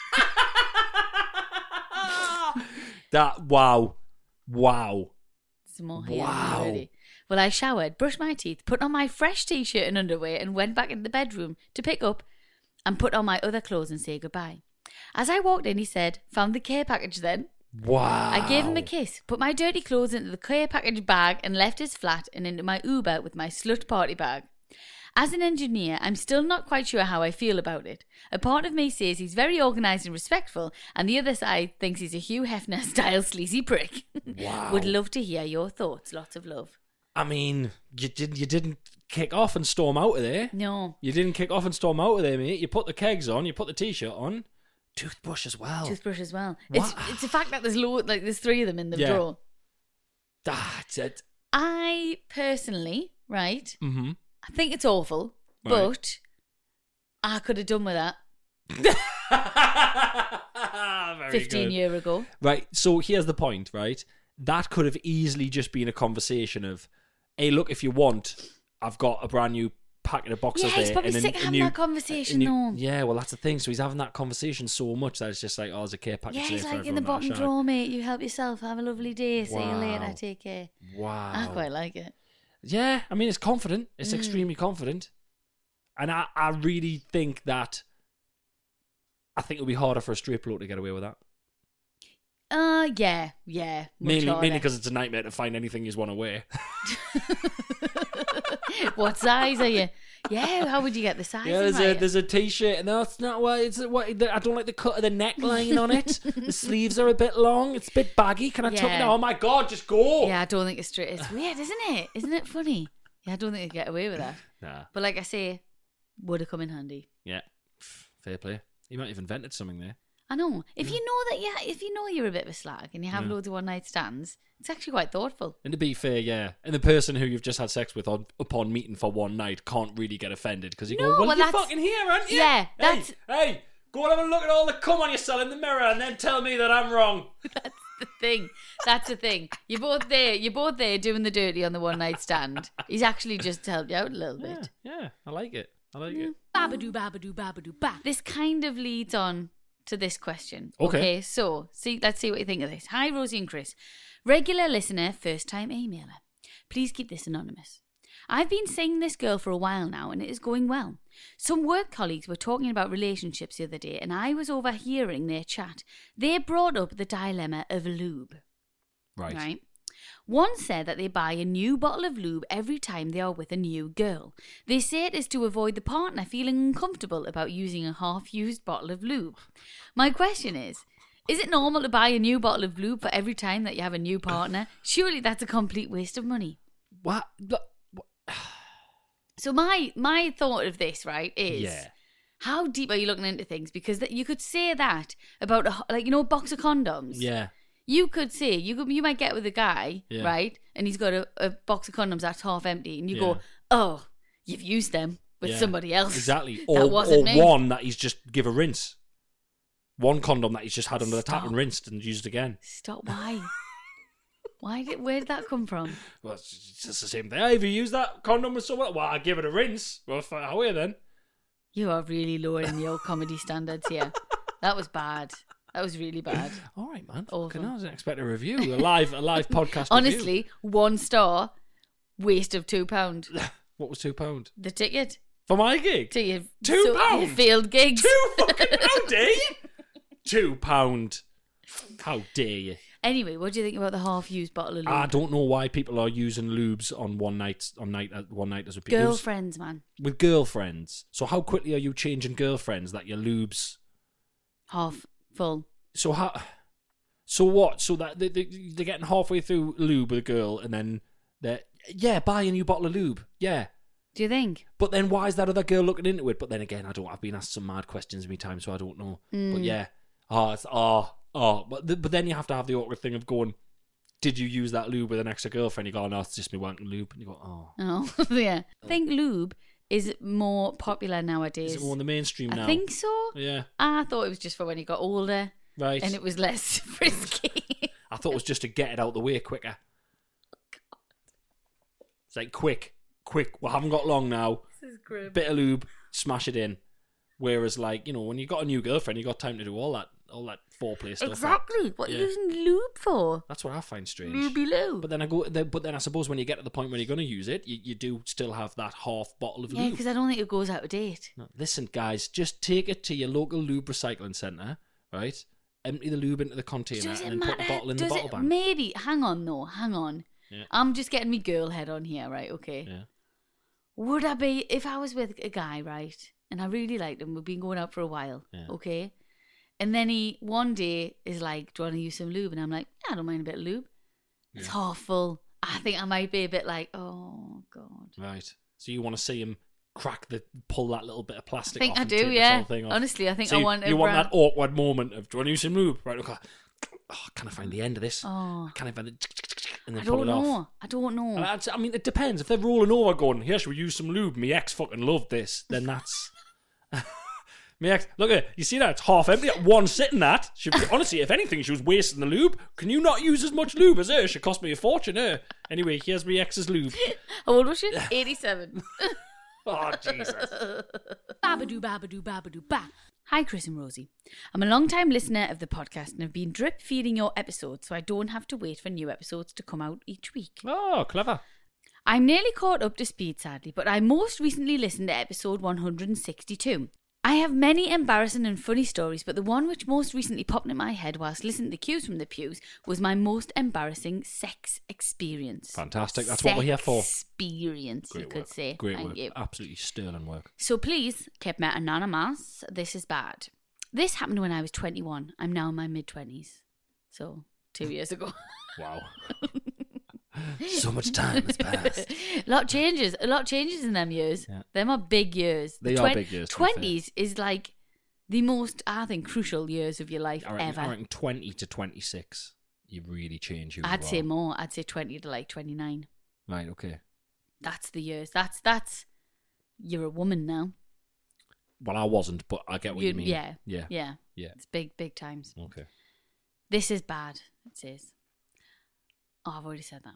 That wow. Some more here. Wow. Already. Well, I showered, brushed my teeth, put on my fresh t-shirt and underwear, and went back into the bedroom to pick up and put on my other clothes and say goodbye. As I walked in, he said, "Found the care package then?" Wow. I gave him a kiss, put my dirty clothes into the care package bag, and left his flat and into my Uber with my slut party bag. As an engineer, I'm still not quite sure how I feel about it. A part of me says he's very organised and respectful, and the other side thinks he's a Hugh Hefner-style sleazy prick. Wow. Would love to hear your thoughts. Lots of love. I mean, you didn't kick off and storm out of there. No. You didn't kick off and storm out of there, mate. You put the kegs on, you put the t-shirt on. Toothbrush as well. Toothbrush as well. What? It's the fact that there's 3 of them in the Yeah. drawer. That's it. I personally, right, Mm-hmm. I think it's awful, Right. but I could have done with that. Very 15 good. years ago. Right, so here's the point, right? That could have easily just been a conversation of, hey, look, if you want, I've got a brand new packet of boxers Yeah, there. he's probably sick of having that conversation, though. Yeah, well, that's the thing. So he's having that conversation so much that it's just like, oh, there's a care package Yeah, there he's for like, in the everyone bottom that I shag. drawer, mate. You help yourself. Have a lovely day. See you Wow. later. Take care. Wow. I quite like it. Yeah, I mean, it's confident. It's extremely confident. And I really think that, I think it'll be harder for a straight bloke to get away with that. Yeah. Much harder. Mainly because it's a nightmare to find anything you want to wear. What size are you? Yeah, how would you get the size? Yeah, right? there's a t-shirt, and that's not what it's. What I don't like the cut of the neckline on it. The sleeves are a bit long. It's a bit baggy. Can I tuck it? Yeah. Oh my god, just go! Yeah, I don't think it's straight. It's weird, isn't it? Isn't it funny? Yeah, I don't think you'd get away with that. Nah. But like I say, would have come in handy. Yeah, fair play. You might have invented something there. I know. If you know that, if you know you're a bit of a slag and you have loads of one night stands, it's actually quite thoughtful. And to be fair, yeah, and the person who you've just had sex with upon meeting for one night can't really get offended because you No, go, well, well, you're that's- fucking here, aren't you? Yeah, that's- Hey, go and have a look at all the cum on yourself in the mirror and then tell me that I'm wrong. That's the thing. That's the thing. You're both there doing the dirty on the one night stand. He's actually just helped you out a little bit. Yeah, I like it. I like it. Babadoo, babadoo, babadoo, ba. This kind of leads on to this question. Okay. So let's see what you think of this. Hi, Rosie and Chris. Regular listener, first time emailer. Please keep this anonymous. I've been seeing this girl for a while now and it is going well. Some work colleagues were talking about relationships the other day and I was overhearing their chat. They brought up the dilemma of lube. Right? One said that they buy a new bottle of lube every time they are with a new girl. They say it is to avoid the partner feeling uncomfortable about using a half-used bottle of lube. My question is it normal to buy a new bottle of lube for every time that you have a new partner? Surely that's a complete waste of money. What? So my thought of this, right, is Yeah. how deep are you looking into things? Because you could say that about a box of condoms. Yeah. You could say you might get with a guy, Yeah. right, and he's got a box of condoms that's half empty, and you Yeah. go, "Oh, you've used them with Yeah. somebody else." Exactly. That Or wasn't me. one that he's just give a rinse. One condom that he's just had under the tap Stop. and rinsed and used again. Stop. Why? Where did that come from? Well, it's just the same thing. Hey, have you used that condom with someone? Well, I give it a rinse. Well, how are you then? You are really lowering your comedy standards here. That was bad. That was really bad. All right, man. Awful. Fucking hell, I didn't expect a review. A live podcast Honestly, review. 1 star, waste of £2. What was £2? The ticket For my gig? to your £2? your failed gigs. £2 fucking pound, dare you? £2. How dare you? Anyway, what do you think about the half-used bottle of lube? I don't know why people are using lubes on one nighters with people. Girlfriends, man. With girlfriends. So how quickly are you changing girlfriends that your lubes? Half full. So how? So what? So that they're getting halfway through lube with a girl and then buy a new bottle of lube. Yeah. Do you think? But then why is that other girl looking into it? But then again, I've been asked some mad questions every time, so I don't know. But yeah. But then you have to have the awkward thing of going, did you use that lube with an extra girlfriend? You go, no, it's just me wanking lube. And you go, oh. Oh, yeah. I think lube is more popular nowadays. Is it more on the mainstream now? I think so. Yeah. I thought it was just for when you got older. Right. And it was less frisky. I thought it was just to get it out the way quicker. It's like, quick. We haven't got long now. This is grim. Bit of lube, smash it in. Whereas, like, you know, when you got a new girlfriend, you got time to do all that foreplay stuff. Exactly. What are you using lube for? That's what I find strange. Lubey lube. But then I suppose when you get to the point where you're going to use it, you do still have that half bottle of Yeah, lube. because I don't think it goes out of date. No, listen, guys, just take it to your local lube recycling centre, right? Empty the lube into the container Does it and then put the matter? bottle in the Does bottle it? bank. Maybe. Hang on. Yeah. I'm just getting me girl head on here, right? Okay. Yeah. Would I be, if I was with a guy, right, and I really liked him, we've been going out for a while, Yeah. okay, and then he one day is like, do you want to use some lube? And I'm like, yeah, I don't mind a bit of lube. It's half full. I think I might be a bit like, oh, God. Right. So you want to see him pull that little bit of plastic I think off I and do, take the yeah. whole thing off. Honestly, I think So I want you want brand- that awkward moment of, do you want to use some lube? Right, okay. Oh, can I find the end of this? Oh. Can I find it? And then I pull don't it off. know. I don't know. And I mean, it depends. If they're rolling over going, here, should we use some lube? Me ex fucking loved this. Then that's... My ex, look at it. You see that? It's half empty. One sitting that. Honestly, if anything, she was wasting the lube. Can you not use as much lube as her? She cost me a fortune, Anyway, here's my ex's lube. How old was she? 87. Oh, Jesus. Babadoo, babadoo, babadoo, ba. Hi, Chris and Rosie. I'm a long-time listener of the podcast and have been drip-feeding your episodes so I don't have to wait for new episodes to come out each week. Oh, clever. I'm nearly caught up to speed, sadly, but I most recently listened to episode 162. I have many embarrassing and funny stories, but the one which most recently popped in my head whilst listening to the cues from the pews was my most embarrassing sex experience. Fantastic. That's what we're here for. Experience, Great you could work. say. Great Thank work. you. Absolutely sterling work. So please, keep me anonymous. This is bad. This happened when I was 21. I'm now in my mid-20s. So, 2 years ago. Wow. So much time has passed. A lot changes in them years. Yeah. Them are big years. They are big years, to be fair. 20s is like the most, I think, crucial years of your life I ever. reckon 20 to 26, you really change who I'd you say are. more. I'd say 20 to like 29. Right, okay. That's the years. That's you're a woman now. Well, I wasn't, but I get what you mean. Yeah. Yeah. Yeah. Yeah. It's big times. Okay. This is bad, it says. Oh, I've already said that.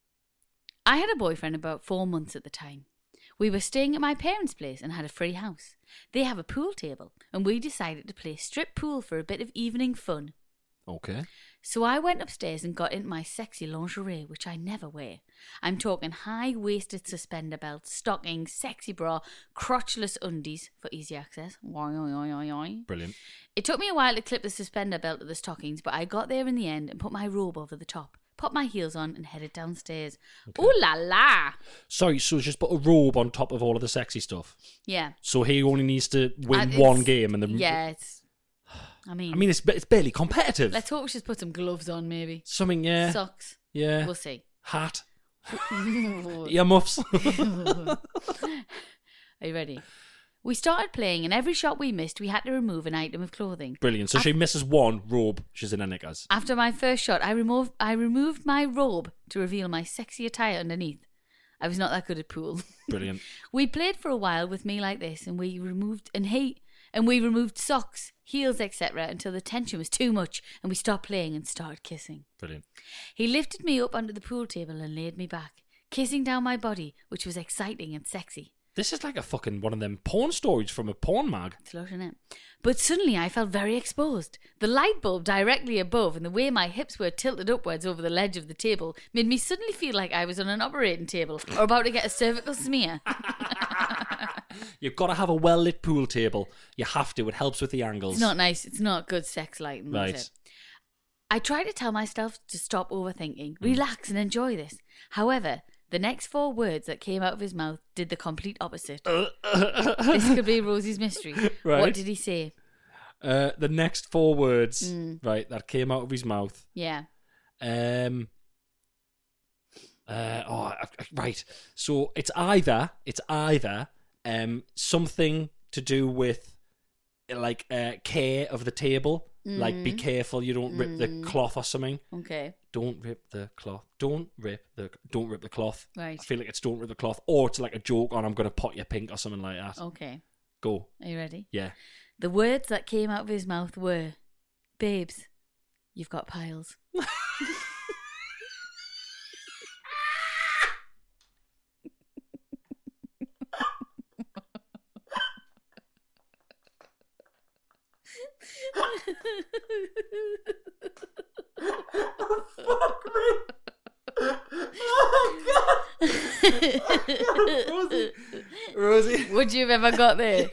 I had a boyfriend about 4 months at the time. We were staying at my parents' place and had a free house. They have a pool table, and we decided to play strip pool for a bit of evening fun. Okay. So I went upstairs and got into my sexy lingerie, which I never wear. I'm talking high-waisted suspender belts, stockings, sexy bra, crotchless undies for easy access. Brilliant. It took me a while to clip the suspender belt to the stockings, but I got there in the end and put my robe over the top, popped my heels on and headed downstairs. Okay. Ooh la la! Sorry, so just put a robe on top of all of the sexy stuff. Yeah. So he only needs to win It's- one game, and then Yeah, it's... I mean, it's barely competitive. let's hope she's put some gloves on, maybe. Something, yeah, Socks. yeah. We'll see. Hat, earmuffs. Are you ready? We started playing, and every shot we missed, we had to remove an item of clothing. Brilliant. So she misses one robe. She's in her knickers. After my first shot, I removed my robe to reveal my sexy attire underneath. I was not that good at pool. Brilliant. We played for a while with me like this, and we removed socks, heels, etc. until the tension was too much, and we stopped playing and started kissing. Brilliant. He lifted me up onto the pool table and laid me back, kissing down my body, which was exciting and sexy. This is like a fucking one of them porn stories from a porn mag. It's a lot, isn't it? But suddenly I felt very exposed. The light bulb directly above and the way my hips were tilted upwards over the ledge of the table made me suddenly feel like I was on an operating table or about to get a cervical smear. You've got to have a well-lit pool table. You have to. It helps with the angles. It's not nice. It's not good sex lighting. Right. Is it? I tried to tell myself to stop overthinking, relax and enjoy this. However, the next 4 words that came out of his mouth did the complete opposite. This could be Rosie's mystery. Right. What did he say? The next 4 words, right, that came out of his mouth. Yeah. Right. So it's either something to do with like care of the table, like be careful you don't rip the cloth or something. Okay. Don't rip the cloth. Don't rip the cloth. Right. I feel like it's don't rip the cloth, or it's like a joke on I'm gonna pot your pink or something like that. Okay. Go. Are you ready? Yeah. The words that came out of his mouth were, "Babes, you've got piles." Rosie. Would you have ever got there?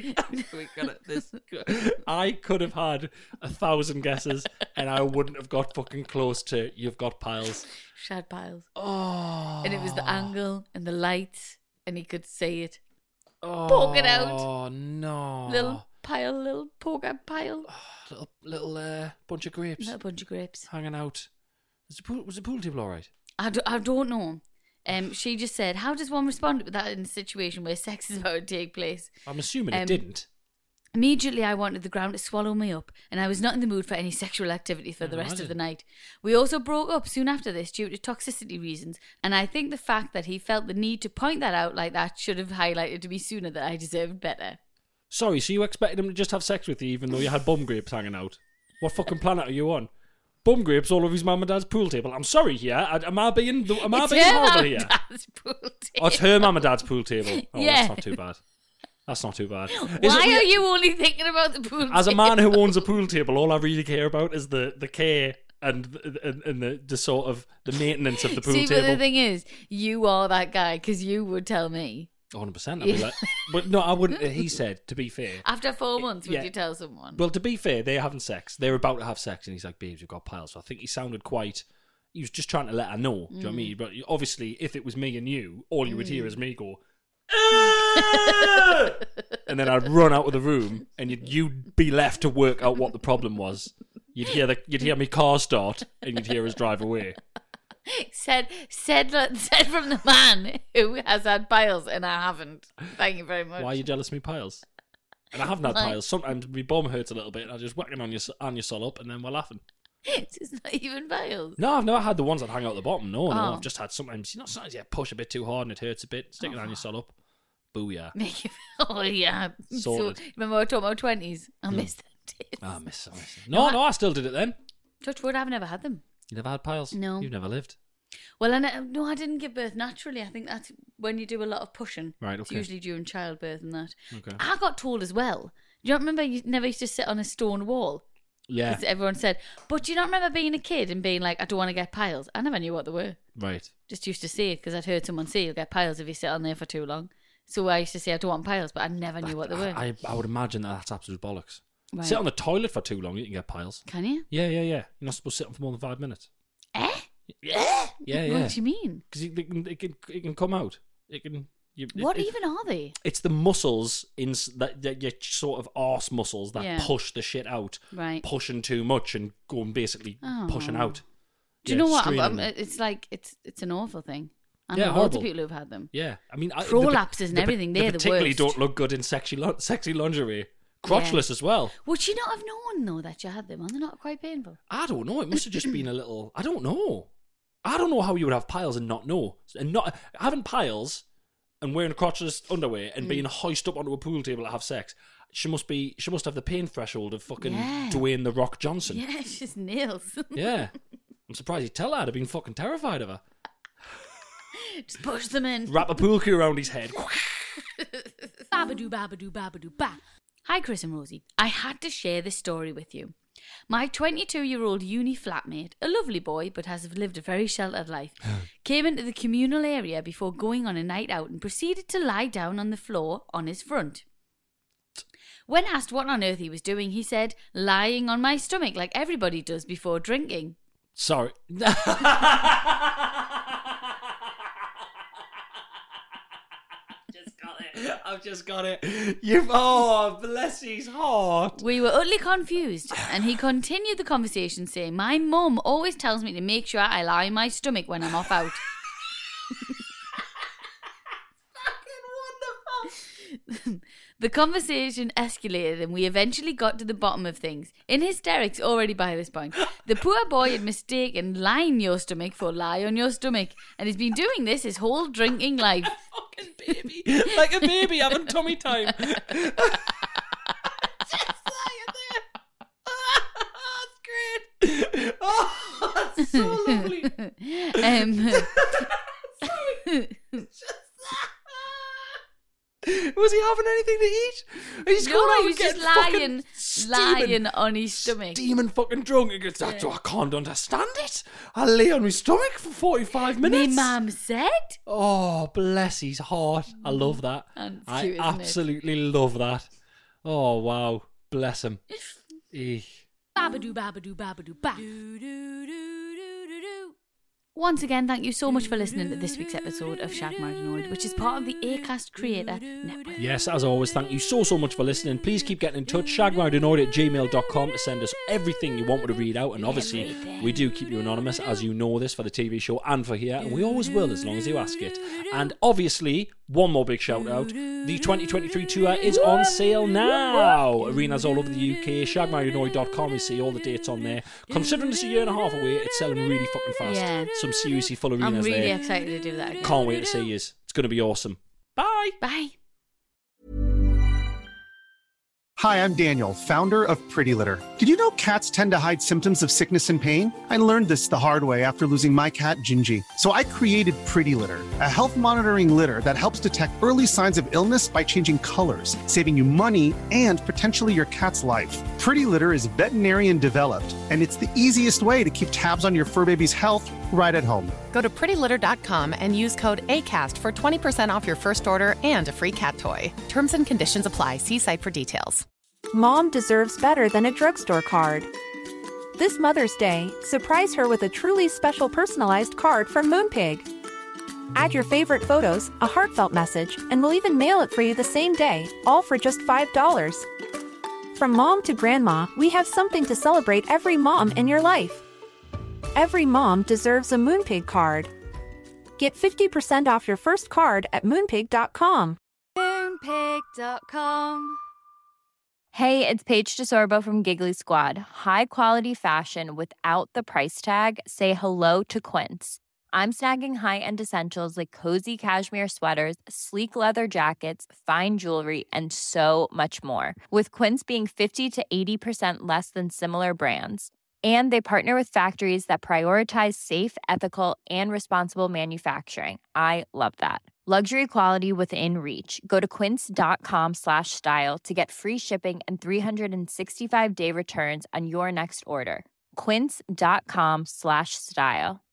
I could have had 1,000 guesses and I wouldn't have got fucking close to you've got piles. Shad piles. Oh. And it was the angle and the lights, and he could see it. Poke it out. Oh, no. Little poke out pile. Little bunch of grapes. Little bunch of grapes. Hanging out. Was the pool table all right? I don't know. She just said, how does one respond to that in a situation where sex is about to take place? I'm assuming it didn't. Immediately, I wanted the ground to swallow me up, and I was not in the mood for any sexual activity for the rest of the night. We also broke up soon after this due to toxicity reasons, and I think the fact that he felt the need to point that out like that should have highlighted to me sooner that I deserved better. Sorry, so you expected him to just have sex with you even though you had bum grapes hanging out? What fucking planet are you on? Bum grapes all over his mum and dad's pool table. I'm sorry here. Am I being horrible here? Dad's pool table. Oh, it's her mum and dad's pool table. Oh, Yeah. that's not too bad. That's not too bad. Why are you only thinking about the pool table? As a man who owns a pool table, all I really care about is the care and the sort of the maintenance of the pool See, table. but the thing is, you are that guy because you would tell me. 100%. I'd be like, but no, I wouldn't. He said, to be fair. After 4 months, would Yeah. you tell someone? Well, to be fair, they're having sex. They're about to have sex, and he's like, "Babes, we've got piles." So I think he sounded quite. He was just trying to let her know. Do you know what I mean? But obviously, if it was me and you, all you would hear is me go, "Ah!" and then I'd run out of the room, and you'd be left to work out what the problem was. You'd hear me car start, and you'd hear us drive away. Said from the man who has had piles and I haven't. Thank you very much. Why are you jealous of me piles? And I haven't had Like- piles. Sometimes my bum hurts a little bit, and I just whack it on your sol up, and then we're laughing. It's not even piles. No, I've never had the ones that hang out the bottom. No, Oh. I've just had sometimes you push a bit too hard and it hurts a bit. Stick it on your sol up. Booyah. Make you oh yeah. Sorted. So, remember we were talking about 20s? I miss them days. I miss it. No, I still did it then. Touch wood, I've never had them. You never had piles? No. You've never lived. Well, no, I didn't give birth naturally. I think that's when you do a lot of pushing. Right, It's okay. usually during childbirth and that. Okay. I got told as well. Do you not remember you never used to sit on a stone wall? Yeah. Because everyone said, but do you not remember being a kid and being like, I don't want to get piles? I never knew what they were. Right. Just used to say it because I'd heard someone say you'll get piles if you sit on there for too long. So I used to say I don't want piles, but I never knew what they were. I would imagine that's absolute bollocks. Right. Sit on the toilet for too long, you can get piles. Can you? Yeah. You're not supposed to sit on for more than 5 minutes. Eh? Yeah. What do you mean? Because it can come out. It can. What even are they? It's the muscles that your sort of arse muscles that Yeah. push the shit out, Right. pushing too much and going basically pushing out. Do you know what? straining. It's like it's an awful thing. I Yeah, know loads horrible. of people who've had them. Yeah, I mean, Prolapses and everything, they're the particularly worst. don't look good in sexy lingerie. Crotchless as well. Would you not have known though that you had them? Are they not quite painful? I don't know. It must have just been a little. I don't know. I don't know how you would have piles and not know, and not having piles and wearing crotchless underwear and being hoisted up onto a pool table to have sex. She must have the pain threshold of fucking Yeah. Dwayne the Rock Johnson. Yeah, it's just nails. Yeah. I'm surprised he'd tell her. I'd have been fucking terrified of her. Just push them in. Wrap a pool cue around his head. Babadoo, babadoo, babadoo, ba. Hi, Chris and Rosie. I had to share this story with you. My 22-year-old uni flatmate, a lovely boy but has lived a very sheltered life, came into the communal area before going on a night out and proceeded to lie down on the floor on his front. When asked what on earth he was doing, he said, lying on my stomach like everybody does before drinking. Sorry. I've just got it. Oh, bless his heart. We were utterly confused, and he continued the conversation saying, my mum always tells me to make sure I lie on my stomach when I'm off out. The conversation escalated and we eventually got to the bottom of things. In hysterics already by this point. The poor boy had mistaken line your stomach for lie on your stomach and has been doing this his whole drinking life. Fucking baby. Like a baby having tummy time. Just lying there. That's great. Oh, that's so lovely. Was he having anything to eat? He's No, going out he was getting just fucking lying on his stomach. steaming fucking drunk. He goes, I can't understand it. I lay on my stomach for 45 minutes. My mum said. Oh, bless his heart. I love that. And it's I cute, isn't it? absolutely love that. Oh, wow. Bless him. Eek. Babadoo, babadoo, babadoo, ba. Once again, thank you so much for listening to this week's episode of Shag Married Annoyed, which is part of the Acast Creator Network. Yes, as always, thank you so much for listening. Please keep getting in touch. shagmarriedannoyed@gmail.com to send us everything you want me to read out. And obviously, Everything. we do keep you anonymous, as you know this, for the TV show and for here. And we always will, as long as you ask it. And obviously, one more big shout out. The 2023 tour is on sale now. Arenas all over the UK. shagmarriedannoyed.com. You see all the dates on there. Considering it's a year and a half away, it's selling really fucking fast. Yeah. Some seriously full arenas I'm really there. excited to do that again. Can't wait to see you. It's going to be awesome. Bye. Bye. Hi, I'm Daniel, founder of Pretty Litter. Did you know cats tend to hide symptoms of sickness and pain? I learned this the hard way after losing my cat, Gingy. So I created Pretty Litter, a health monitoring litter that helps detect early signs of illness by changing colors, saving you money and potentially your cat's life. Pretty Litter is veterinarian developed, and it's the easiest way to keep tabs on your fur baby's health right at home. Go to prettylitter.com and use code ACAST for 20% off your first order and a free cat toy. Terms and conditions apply. See site for details. Mom deserves better than a drugstore card. This Mother's Day, surprise her with a truly special personalized card from Moonpig. Add your favorite photos, a heartfelt message, and we'll even mail it for you the same day, all for just $5. From mom to grandma, we have something to celebrate every mom in your life. Every mom deserves a Moonpig card. Get 50% off your first card at moonpig.com. Moonpig.com. Hey, it's Paige DeSorbo from Giggly Squad. High quality fashion without the price tag. Say hello to Quince. I'm snagging high-end essentials like cozy cashmere sweaters, sleek leather jackets, fine jewelry, and so much more. With Quince being 50 to 80% less than similar brands. And they partner with factories that prioritize safe, ethical, and responsible manufacturing. I love that. Luxury quality within reach. Go to quince.com/style to get free shipping and 365-day returns on your next order. Quince.com/style.